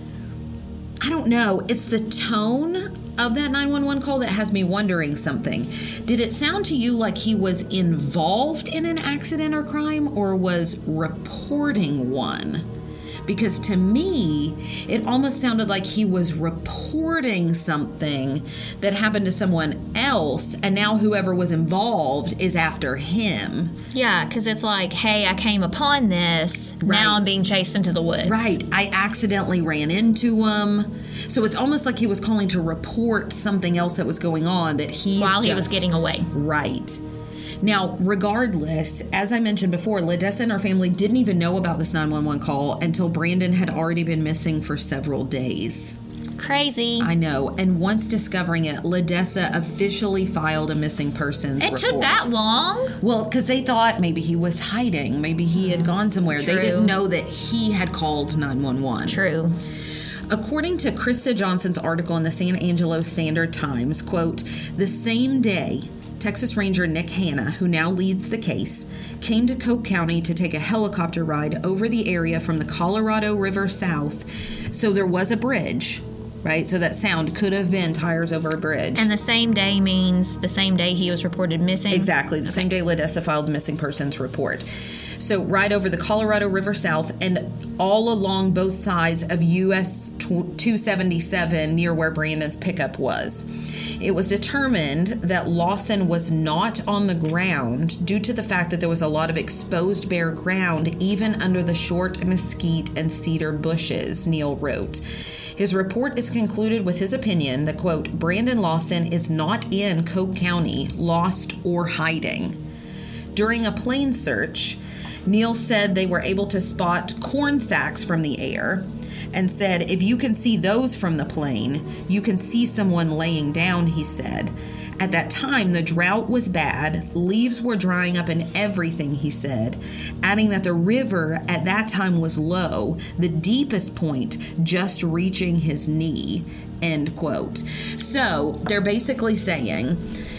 I don't know. It's the tone of that 911 call that has me wondering something. Did it sound to you like he was involved in an accident or crime, or was reporting one? because to me, it almost sounded like he was reporting something that happened to someone else, and now whoever was involved is after him. Yeah, because it's like, hey, I came upon this. Right. Now I'm being chased into the woods. Right. I accidentally ran into him. So it's almost like he was calling to report something else that was going on that he was getting away. Right. Now, regardless, as I mentioned before, Ledessa and her family didn't even know about this 911 call until Brandon had already been missing for several days. Crazy. I know. And once discovering it, Ledessa officially filed a missing persons report. It took that long? Well, because they thought maybe he was hiding. Maybe he had gone somewhere. True. They didn't know that he had called 911. True. According to Krista Johnson's article in the San Angelo Standard-Times, quote, the same day, Texas Ranger Nick Hanna, who now leads the case, came to Coke County to take a helicopter ride over the area from the Colorado River south. So there was a bridge, right? So that sound could have been tires over a bridge. And the same day means the same day he was reported missing? Exactly. The same day Ledessa filed the missing persons report. So right over the Colorado River south and all along both sides of US 277 near where Brandon's pickup was. It was determined that Lawson was not on the ground due to the fact that there was a lot of exposed bare ground even under the short mesquite and cedar bushes, Neal wrote. His report is concluded with his opinion that, quote, Brandon Lawson is not in Coke County, lost or hiding. During a plane search, Neal said they were able to spot corn sacks from the air and said, if you can see those from the plane, you can see someone laying down, he said. At that time, the drought was bad, leaves were drying up and everything, he said, adding that the river at that time was low, the deepest point just reaching his knee, end quote. So they're basically saying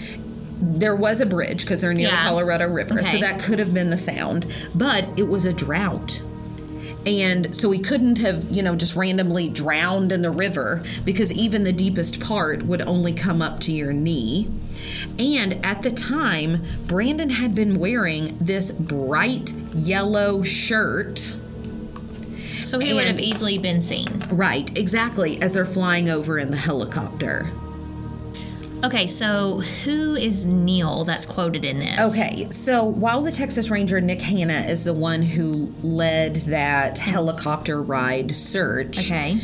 there was a bridge because they're near the Colorado River, so that could have been the sound, but it was a drought. And so he couldn't have, just randomly drowned in the river because even the deepest part would only come up to your knee. And at the time, Brandon had been wearing this bright yellow shirt. So he would have easily been seen. Right, exactly, as they're flying over in the helicopter. Okay, so who is Neal that's quoted in this? Okay, so while the Texas Ranger Nick Hanna is the one who led that helicopter ride search,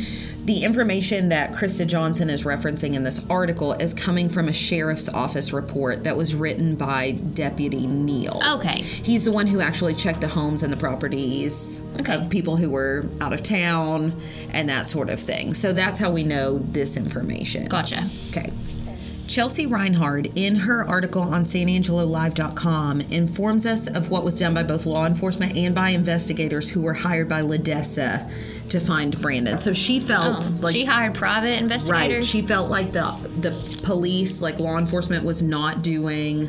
the information that Krista Johnson is referencing in this article is coming from a sheriff's office report that was written by Deputy Neal. Okay. He's the one who actually checked the homes and the properties of people who were out of town and that sort of thing. So that's how we know this information. Gotcha. Okay. Chelsea Reinhard, in her article on SanAngeloLive.com, informs us of what was done by both law enforcement and by investigators who were hired by Ledessa to find Brandon. So she felt like she hired private investigators. Right. She felt like the police, like law enforcement, was not doing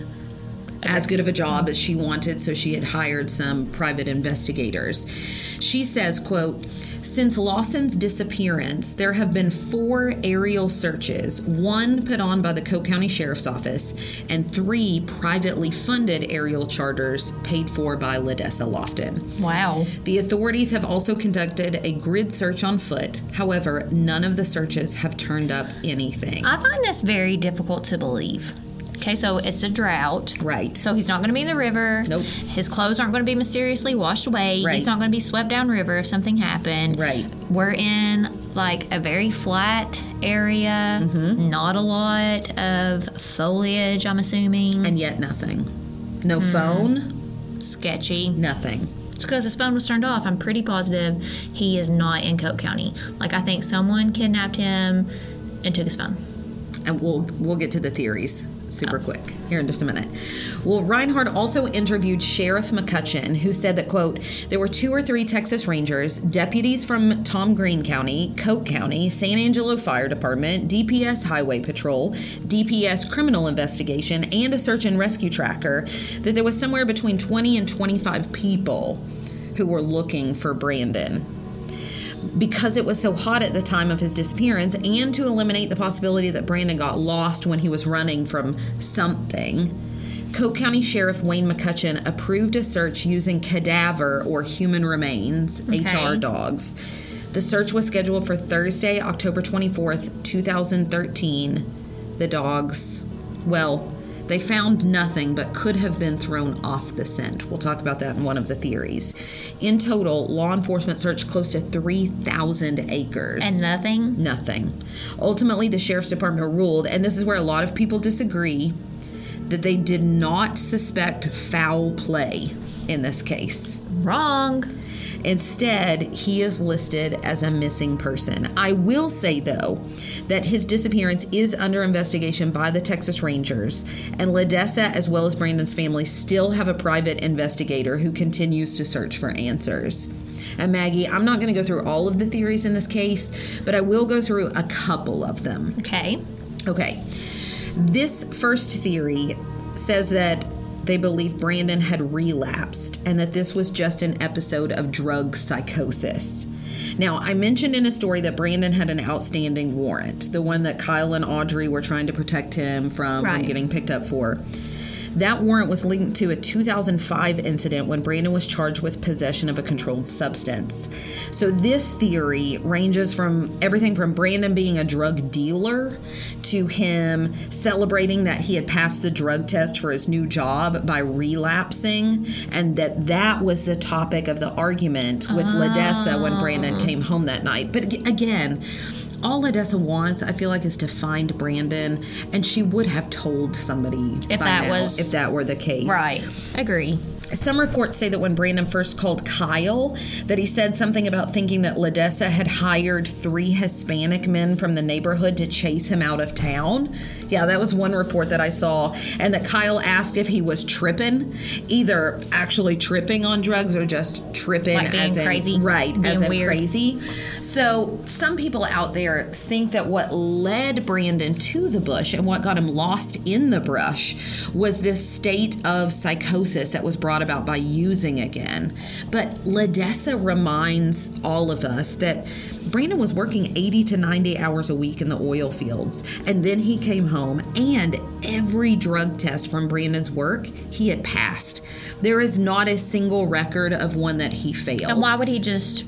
as good of a job as she wanted, so she had hired some private investigators. She says, quote, since Lawson's disappearance, there have been 4 aerial searches, 1 put on by the Coke County Sheriff's Office, and 3 privately funded aerial charters paid for by Ledessa Lofton. Wow. The authorities have also conducted a grid search on foot. However, none of the searches have turned up anything. I find this very difficult to believe. Okay, so it's a drought. Right. So he's not going to be in the river. Nope. His clothes aren't going to be mysteriously washed away. Right. He's not going to be swept downriver if something happened. Right. We're in like a very flat area, not a lot of foliage, I'm assuming. And yet nothing. No phone. Sketchy. Nothing. It's because his phone was turned off. I'm pretty positive he is not in Coke County. Like, I think someone kidnapped him and took his phone. And we'll get to the theories super quick here in just a minute. Well, Reinhard also interviewed Sheriff McCutcheon, who said that, quote, there were 2 or 3 Texas Rangers, deputies from Tom Green County, Coke County, San Angelo Fire Department, DPS Highway Patrol, DPS Criminal Investigation, and a search and rescue tracker, that there was somewhere between 20 and 25 people who were looking for Brandon. Because it was so hot at the time of his disappearance, and to eliminate the possibility that Brandon got lost when he was running from something, Coke County Sheriff Wayne McCutcheon approved a search using cadaver or human remains, HR dogs. The search was scheduled for Thursday, October 24th, 2013. The dogs, well, they found nothing but could have been thrown off the scent. We'll talk about that in one of the theories. In total, law enforcement searched close to 3,000 acres. And nothing? Nothing. Ultimately, the Sheriff's Department ruled, and this is where a lot of people disagree, that they did not suspect foul play in this case. Wrong. Instead, he is listed as a missing person. I will say, though, that his disappearance is under investigation by the Texas Rangers, and Ledessa, as well as Brandon's family, still have a private investigator who continues to search for answers. And Maggie, I'm not going to go through all of the theories in this case, but I will go through a couple of them. Okay. This first theory says that they believe Brandon had relapsed and that this was just an episode of drug psychosis. Now, I mentioned in a story that Brandon had an outstanding warrant, the one that Kyle and Audrey were trying to protect him from getting picked up for. That warrant was linked to a 2005 incident when Brandon was charged with possession of a controlled substance. So this theory ranges from everything from Brandon being a drug dealer to him celebrating that he had passed the drug test for his new job by relapsing, and that was the topic of the argument with Ledessa when Brandon came home that night. But again, all Ledessa wants, I feel like, is to find Brandon, and she would have told somebody if that were the case. Right. Agree. Some reports say that when Brandon first called Kyle, that he said something about thinking that Ledessa had hired 3 Hispanic men from the neighborhood to chase him out of town. Yeah, that was one report that I saw. And that Kyle asked if he was tripping, either actually tripping on drugs or just tripping like being as in crazy. Right, being as in weird. Crazy. So some people out there think that what led Brandon to the bush and what got him lost in the brush was this state of psychosis that was brought about by using again. But Ledessa reminds all of us that Brandon was working 80 to 90 hours a week in the oil fields, and then he came home, and every drug test from Brandon's work he had passed. There is not a single record of one that he failed. And why would he just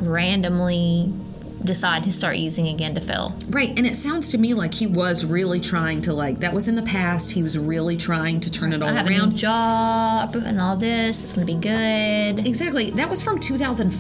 randomly decide to start using again to fail? Right, and it sounds to me like he was really trying to, that was in the past, he was really trying to turn it all I have around. a new job and all this, it's going to be good. Exactly. That was from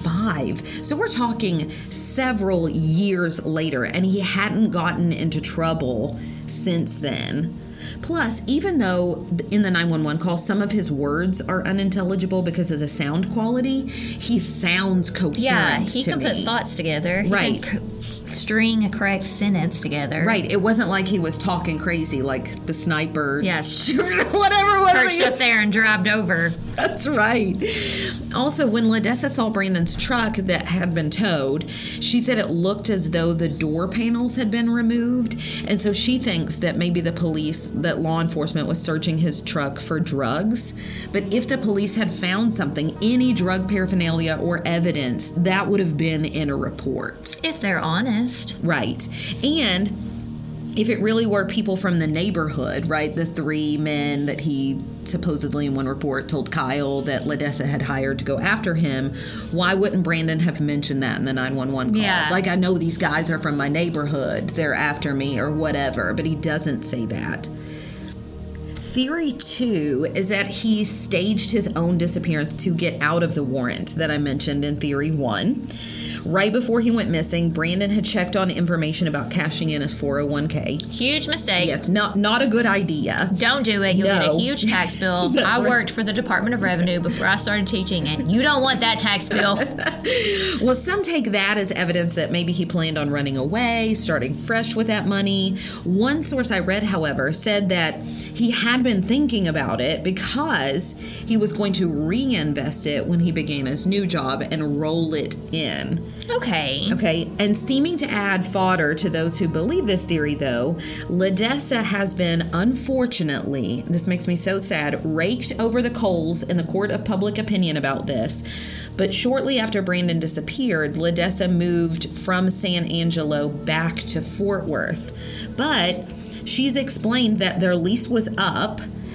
2005. So we're talking several years later, and he hadn't gotten into trouble since then. Plus, even though in the 911 call some of his words are unintelligible because of the sound quality, he sounds coherent. Yeah, he to can me. put thoughts together. Right. He can string a correct sentence together. Right. It wasn't like he was talking crazy, like the sniper. Yes. Whatever was Perched up there and drived over. That's right. Also, when Ledessa saw Brandon's truck that had been towed, she said it looked as though the door panels had been removed. And so she thinks that maybe that law enforcement was searching his truck for drugs. But if the police had found something, any drug paraphernalia or evidence, that would have been in a report. If they're honest. Right. And if it really were people from the neighborhood, right, the 3 men that he supposedly in one report told Kyle that Ledessa had hired to go after him, why wouldn't Brandon have mentioned that in the 911 call? Yeah. Like, I know these guys are from my neighborhood, they're after me or whatever, but he doesn't say that. Theory 2 is that he staged his own disappearance to get out of the warrant that I mentioned in Theory 1. Right before he went missing, Brandon had checked on information about cashing in his 401k. Huge mistake. Yes, not a good idea. Don't do it. You'll get No. a huge tax bill. I worked for the Department of Revenue before I started teaching, and you don't want that tax bill. Well, some take that as evidence that maybe he planned on running away, starting fresh with that money. One source I read, however, said that he had been thinking about it because he was going to reinvest it when he began his new job and roll it in. Okay, and seeming to add fodder to those who believe this theory, though, Ledessa has been, unfortunately, this makes me so sad, raked over the coals in the court of public opinion about this. But shortly after Brandon disappeared, Ledessa moved from San Angelo back to Fort Worth. But she's explained that their lease was up,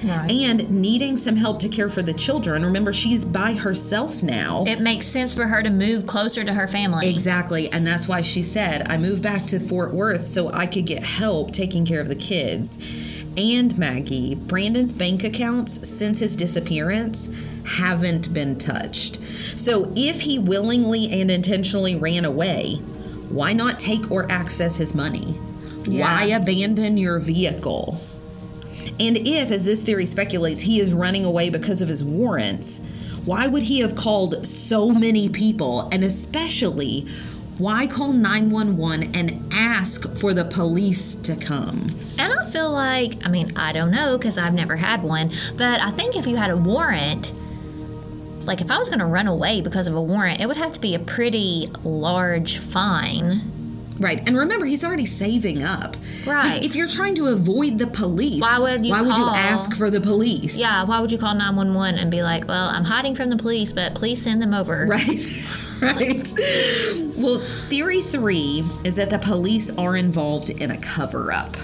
Right. And needing some help to care for the children. Remember, she's by herself now. It makes sense for her to move closer to her family. Exactly. And that's why she said, I moved back to Fort Worth so I could get help taking care of the kids. And Maggie, Brandon's bank accounts since his disappearance haven't been touched. So if he willingly and intentionally ran away, why not take or access his money? Yeah. Why abandon your vehicle? And if, as this theory speculates, he is running away because of his warrants, why would he have called so many people? And especially, why call 911 and ask for the police to come? And I feel like, I don't know because I've never had one, but I think if you had a warrant, like if I was going to run away because of a warrant, it would have to be a pretty large fine. Right. And remember, he's already saving up. Right. If you're trying to avoid the police, why would you ask for the police? Yeah, why would you call 911 and be like, well, I'm hiding from the police, but please send them over. Right. Right. Well, theory 3 is that the police are involved in a cover-up.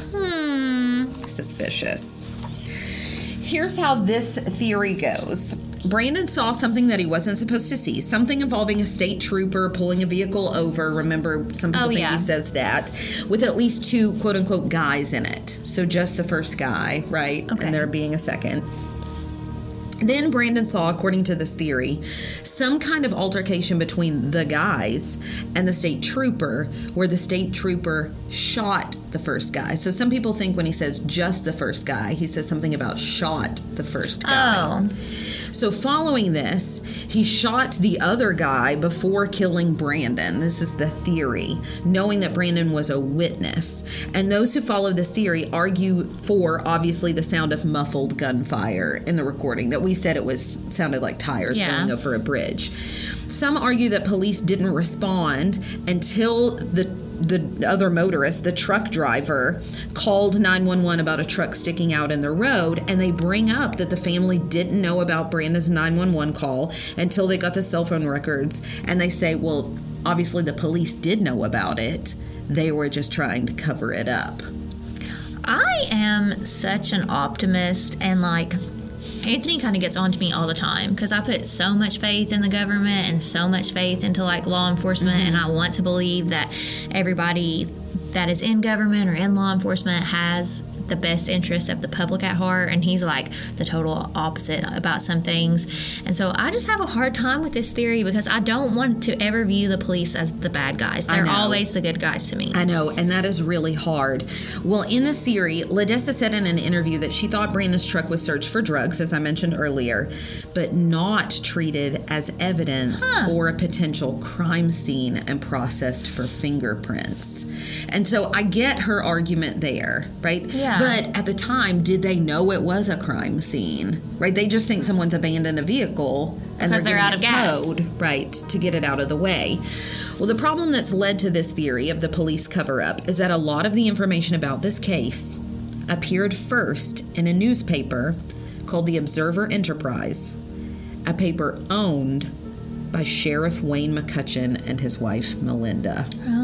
Suspicious. Here's how this theory goes. Brandon saw something that he wasn't supposed to see, something involving a state trooper pulling a vehicle over. Remember, some people think he says that, with at least 2 quote-unquote guys in it. So just the first guy, right? Okay. And there being a second. Then Brandon saw, according to this theory, some kind of altercation between the guys and the state trooper, where the state trooper shot the first guy. So some people think when he says just the first guy, he says something about shot the first guy. Oh. So following this, he shot the other guy before killing Brandon. This is the theory, knowing that Brandon was a witness. And those who follow this theory argue for, obviously, the sound of muffled gunfire in the recording, that we said it sounded like tires going over a bridge. Some argue that police didn't respond until the other motorist, the truck driver, called 911 about a truck sticking out in the road, and they bring up that the family didn't know about Brandon's 911 call until they got the cell phone records, and they say, well, obviously the police did know about it. They were just trying to cover it up. I am such an optimist, and Anthony kind of gets on to me all the time because I put so much faith in the government and so much faith into law enforcement, and I want to believe that everybody that is in government or in law enforcement has the best interest of the public at heart, and he's the total opposite about some things. And so I just have a hard time with this theory because I don't want to ever view the police as the bad guys. They're always the good guys to me. I know, and that is really hard. Well, in this theory, LaDessa said in an interview that she thought Brandon's truck was searched for drugs, as I mentioned earlier, but not treated as evidence or a potential crime scene and processed for fingerprints. And so I get her argument there, right? Yeah. But at the time, did they know it was a crime scene? Right? They just think someone's abandoned a vehicle and they're out of gas. Right, to get it out of the way. Well, the problem that's led to this theory of the police cover-up is that a lot of the information about this case appeared first in a newspaper called the Observer Enterprise, a paper owned by Sheriff Wayne McCutcheon and his wife, Melinda.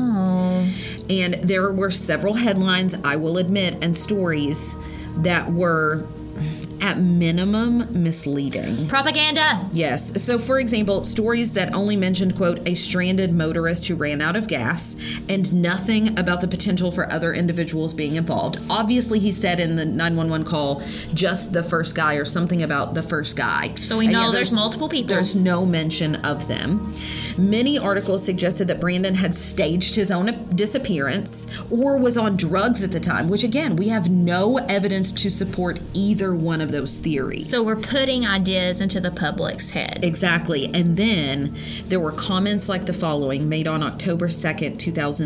Oh. And there were several headlines, I will admit, and stories that were, at minimum, misleading. Propaganda! Yes. So, for example, stories that only mentioned, quote, a stranded motorist who ran out of gas and nothing about the potential for other individuals being involved. Obviously, he said in the 911 call, just the first guy or something about the first guy. So we know there's multiple people. There's no mention of them. Many articles suggested that Brandon had staged his own disappearance or was on drugs at the time, which, again, we have no evidence to support either one of those theories. So we're putting ideas into the public's head. Exactly. And then there were comments like the following made on October 2nd,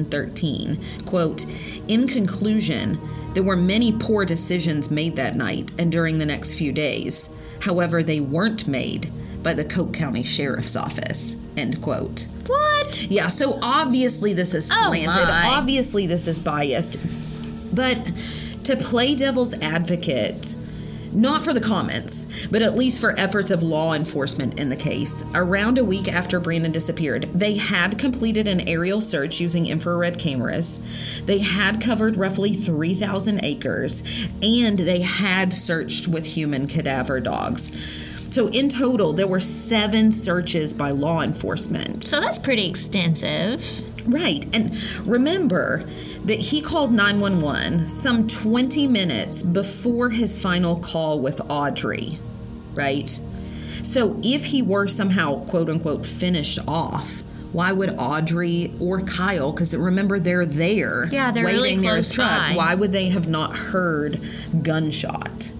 2013. Quote, in conclusion, there were many poor decisions made that night and during the next few days. However, they weren't made by the Coke County Sheriff's Office. End quote. What? Yeah, so obviously this is slanted. Obviously this is biased. But to play devil's advocate, Not for the comments, but at least for efforts of law enforcement in the case. Around a week after Brandon disappeared, they had completed an aerial search using infrared cameras. They had covered roughly 3,000 acres, and they had searched with human cadaver dogs. So in total, there were 7 searches by law enforcement. So that's pretty extensive. Right. And remember that he called 911 some 20 minutes before his final call with Audrey, right? So if he were somehow, quote unquote, finished off, why would Audrey or Kyle, because remember they're there, yeah, they're waiting really near close his truck, by. Why would they have not heard gunshot?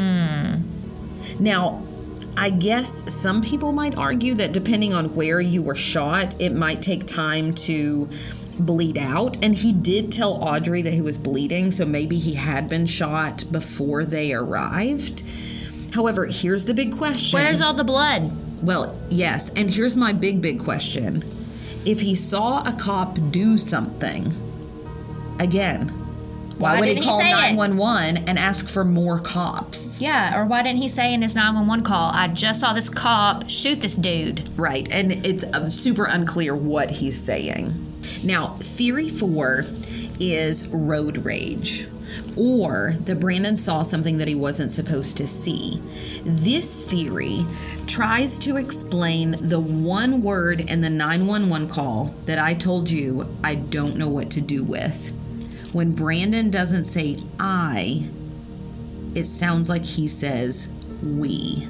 Now, I guess some people might argue that depending on where you were shot, it might take time to bleed out. And he did tell Audrey that he was bleeding, so maybe he had been shot before they arrived. However, here's the big question. Where's all the blood? Well, yes, and here's my big question. If he saw a cop do something, again, why would he call 911 and ask for more cops? Yeah, or why didn't he say in his 911 call, I just saw this cop shoot this dude? Right, and it's super unclear what he's saying. Now, theory 4 is road rage, or that Brandon saw something that he wasn't supposed to see. This theory tries to explain the one word in the 911 call that I told you I don't know what to do with. When Brandon doesn't say I, it sounds like he says we.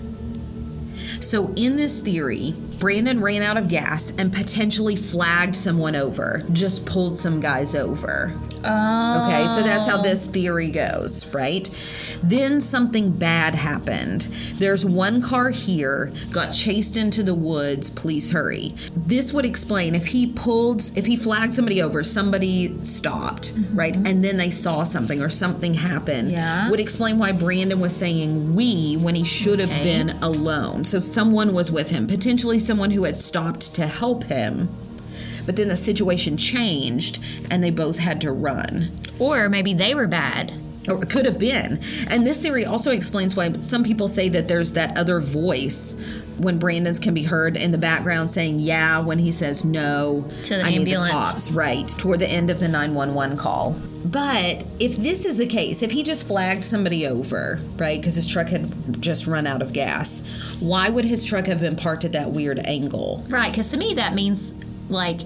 So in this theory, Brandon ran out of gas and potentially flagged someone over, just pulled some guys over. Oh. Okay, so that's how this theory goes, right? Then something bad happened. There's one car here, got chased into the woods, please hurry. This would explain if he flagged somebody over, somebody stopped, right? And then they saw something or something happened. Yeah. Would explain why Brandon was saying we when he should have been alone. So someone was with him, potentially someone who had stopped to help him. But then the situation changed and they both had to run. Or maybe they were bad. Or it could have been. And this theory also explains why some people say that there's that other voice when Brandon's can be heard in the background saying yeah when he says no. To the I ambulance. need the cops. Right. Toward the end of the 911 call. But if this is the case, if he just flagged somebody over, right, because his truck had just run out of gas, why would his truck have been parked at that weird angle? Right, because to me that means, like...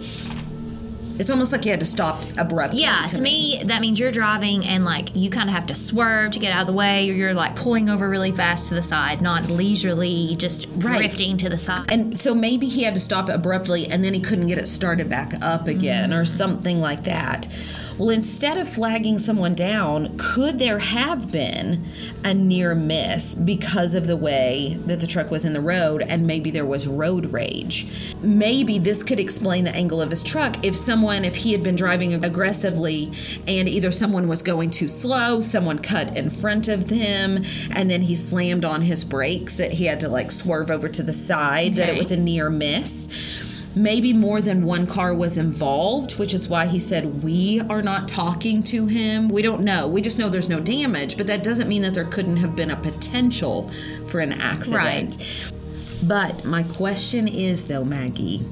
It's almost like you had to stop abruptly. Yeah, to me, that means you're driving and, like, you kind of have to swerve to get out of the way, or you're, like, pulling over really fast to the side, not leisurely just drifting to the side. And so maybe he had to stop abruptly and then he couldn't get it started back up again or something like that. Well, instead of flagging someone down, could there have been a near miss because of the way that the truck was in the road and maybe there was road rage? Maybe this could explain the angle of his truck if he had been driving aggressively and either someone was going too slow, someone cut in front of him, and then he slammed on his brakes that he had to like swerve over to the side, that it was a near miss. Maybe more than one car was involved, which is why he said we are not talking to him. We don't know. We just know there's no damage, but that doesn't mean that there couldn't have been a potential for an accident. Right. But my question is, though, Maggie,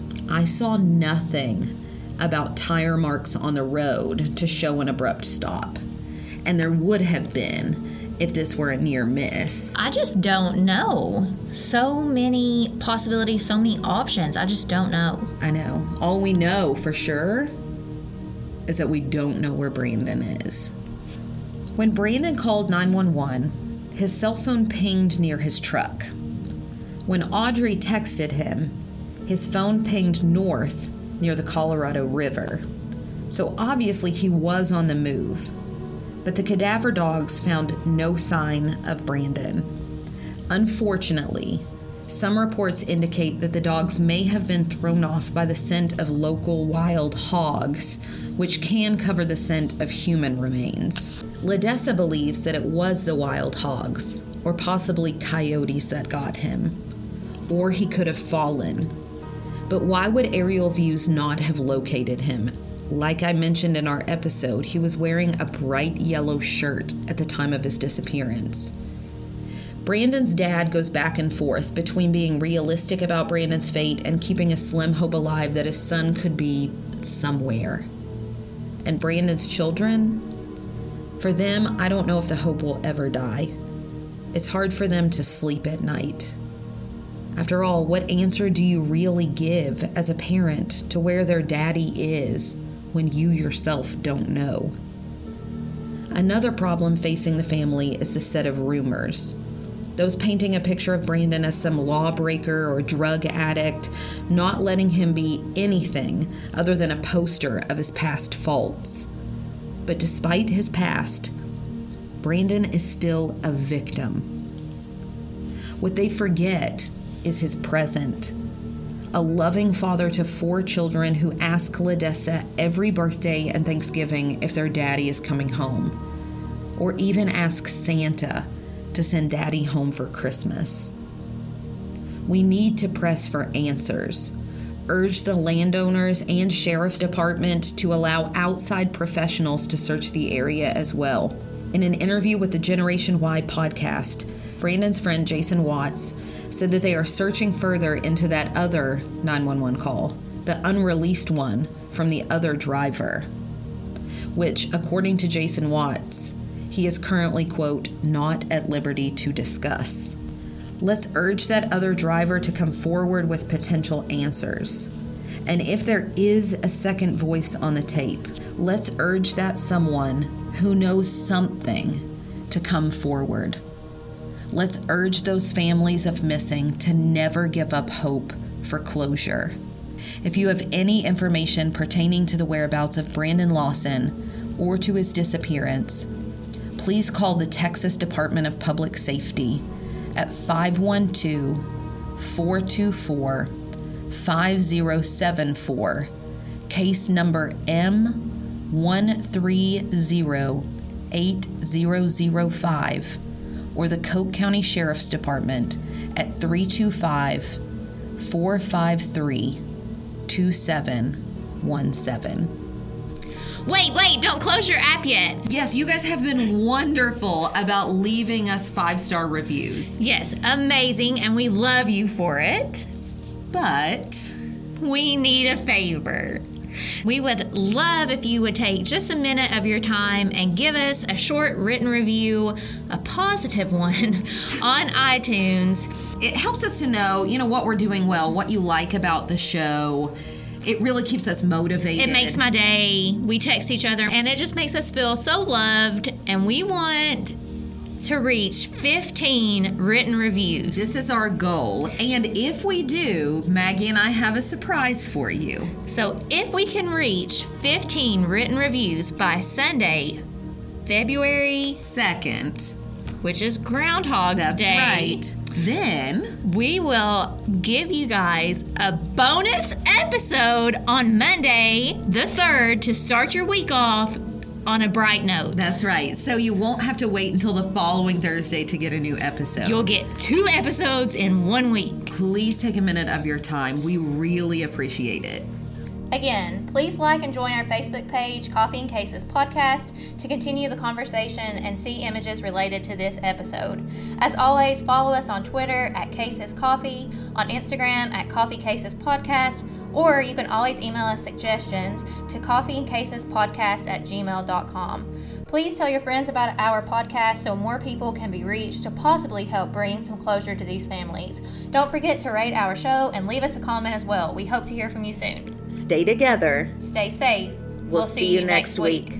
I saw nothing about tire marks on the road to show an abrupt stop. And there would have been if this were a near miss. I just don't know. So many possibilities, so many options. I just don't know. I know. All we know for sure is that we don't know where Brandon is. When Brandon called 911, his cell phone pinged near his truck. When Audrey texted him, his phone pinged north near the Colorado River. So obviously he was on the move. But the cadaver dogs found no sign of Brandon. Unfortunately, some reports indicate that the dogs may have been thrown off by the scent of local wild hogs, which can cover the scent of human remains. LaDessa believes that it was the wild hogs, or possibly coyotes that got him. Or he could have fallen. But why would aerial views not have located him? Like I mentioned in our episode, he was wearing a bright yellow shirt at the time of his disappearance. Brandon's dad goes back and forth between being realistic about Brandon's fate and keeping a slim hope alive that his son could be somewhere. And Brandon's children, for them, I don't know if the hope will ever die. It's hard for them to sleep at night. After all, what answer do you really give as a parent to where their daddy is when you yourself don't know? Another problem facing the family is the set of rumors. Those painting a picture of Brandon as some lawbreaker or drug addict, not letting him be anything other than a poster of his past faults. But despite his past, Brandon is still a victim. What they forget is his present. A loving father to 4 children who ask LaDessa every birthday and Thanksgiving if their daddy is coming home, or even ask Santa to send daddy home for Christmas. We need to press for answers, urge the landowners and sheriff's department to allow outside professionals to search the area as well. In an interview with the Generation Y podcast, Brandon's friend Jason Watts said that they are searching further into that other 911 call, the unreleased one from the other driver, which, according to Jason Watts, he is currently, quote, not at liberty to discuss. Let's urge that other driver to come forward with potential answers. And if there is a second voice on the tape, let's urge that someone who knows something to come forward. Let's urge those families of missing to never give up hope for closure. If you have any information pertaining to the whereabouts of Brandon Lawson or to his disappearance, please call the Texas Department of Public Safety at 512-424-5074, case number M1308005, or the Coke County Sheriff's Department at 325-453-2717. Wait, don't close your app yet. Yes, you guys have been wonderful about leaving us 5-star reviews. Yes, amazing, and we love you for it. But we need a favor. We would love if you would take just a minute of your time and give us a short written review, a positive one, on iTunes. It helps us to know, what we're doing well, what you like about the show. It really keeps us motivated. It makes my day. We text each other, and it just makes us feel so loved, and we want to reach 15 written reviews. This is our goal, and if we do, Maggie and I have a surprise for you. So if we can reach 15 written reviews by Sunday, February 2nd, which is Groundhog's Day. That's right. Then we will give you guys a bonus episode on Monday, the 3rd, to start your week off on a bright note. That's right. So you won't have to wait until the following Thursday to get a new episode. You'll get 2 episodes in 1 week. Please take a minute of your time. We really appreciate it. Again, please like and join our Facebook page, Coffee and Cases Podcast, to continue the conversation and see images related to this episode. As always, follow us on Twitter at Cases Coffee, on Instagram at Coffee Cases Podcast, or you can always email us suggestions to coffeeandcasespodcast@gmail.com. Please tell your friends about our podcast so more people can be reached to possibly help bring some closure to these families. Don't forget to rate our show and leave us a comment as well. We hope to hear from you soon. Stay together. Stay safe. We'll see you next week.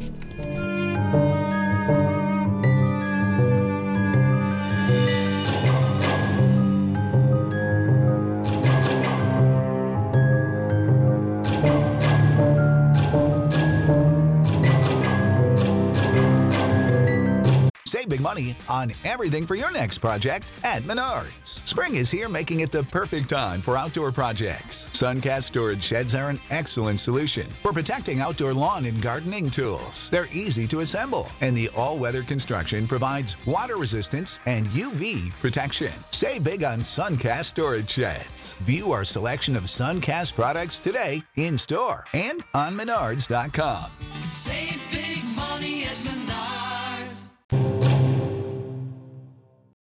Save big money on everything for your next project at Menards. Spring is here, making it the perfect time for outdoor projects. Suncast storage sheds are an excellent solution for protecting outdoor lawn and gardening tools. They're easy to assemble, and the all-weather construction provides water resistance and UV protection. Save big on Suncast storage sheds. View our selection of Suncast products today in store and on Menards.com. Save big.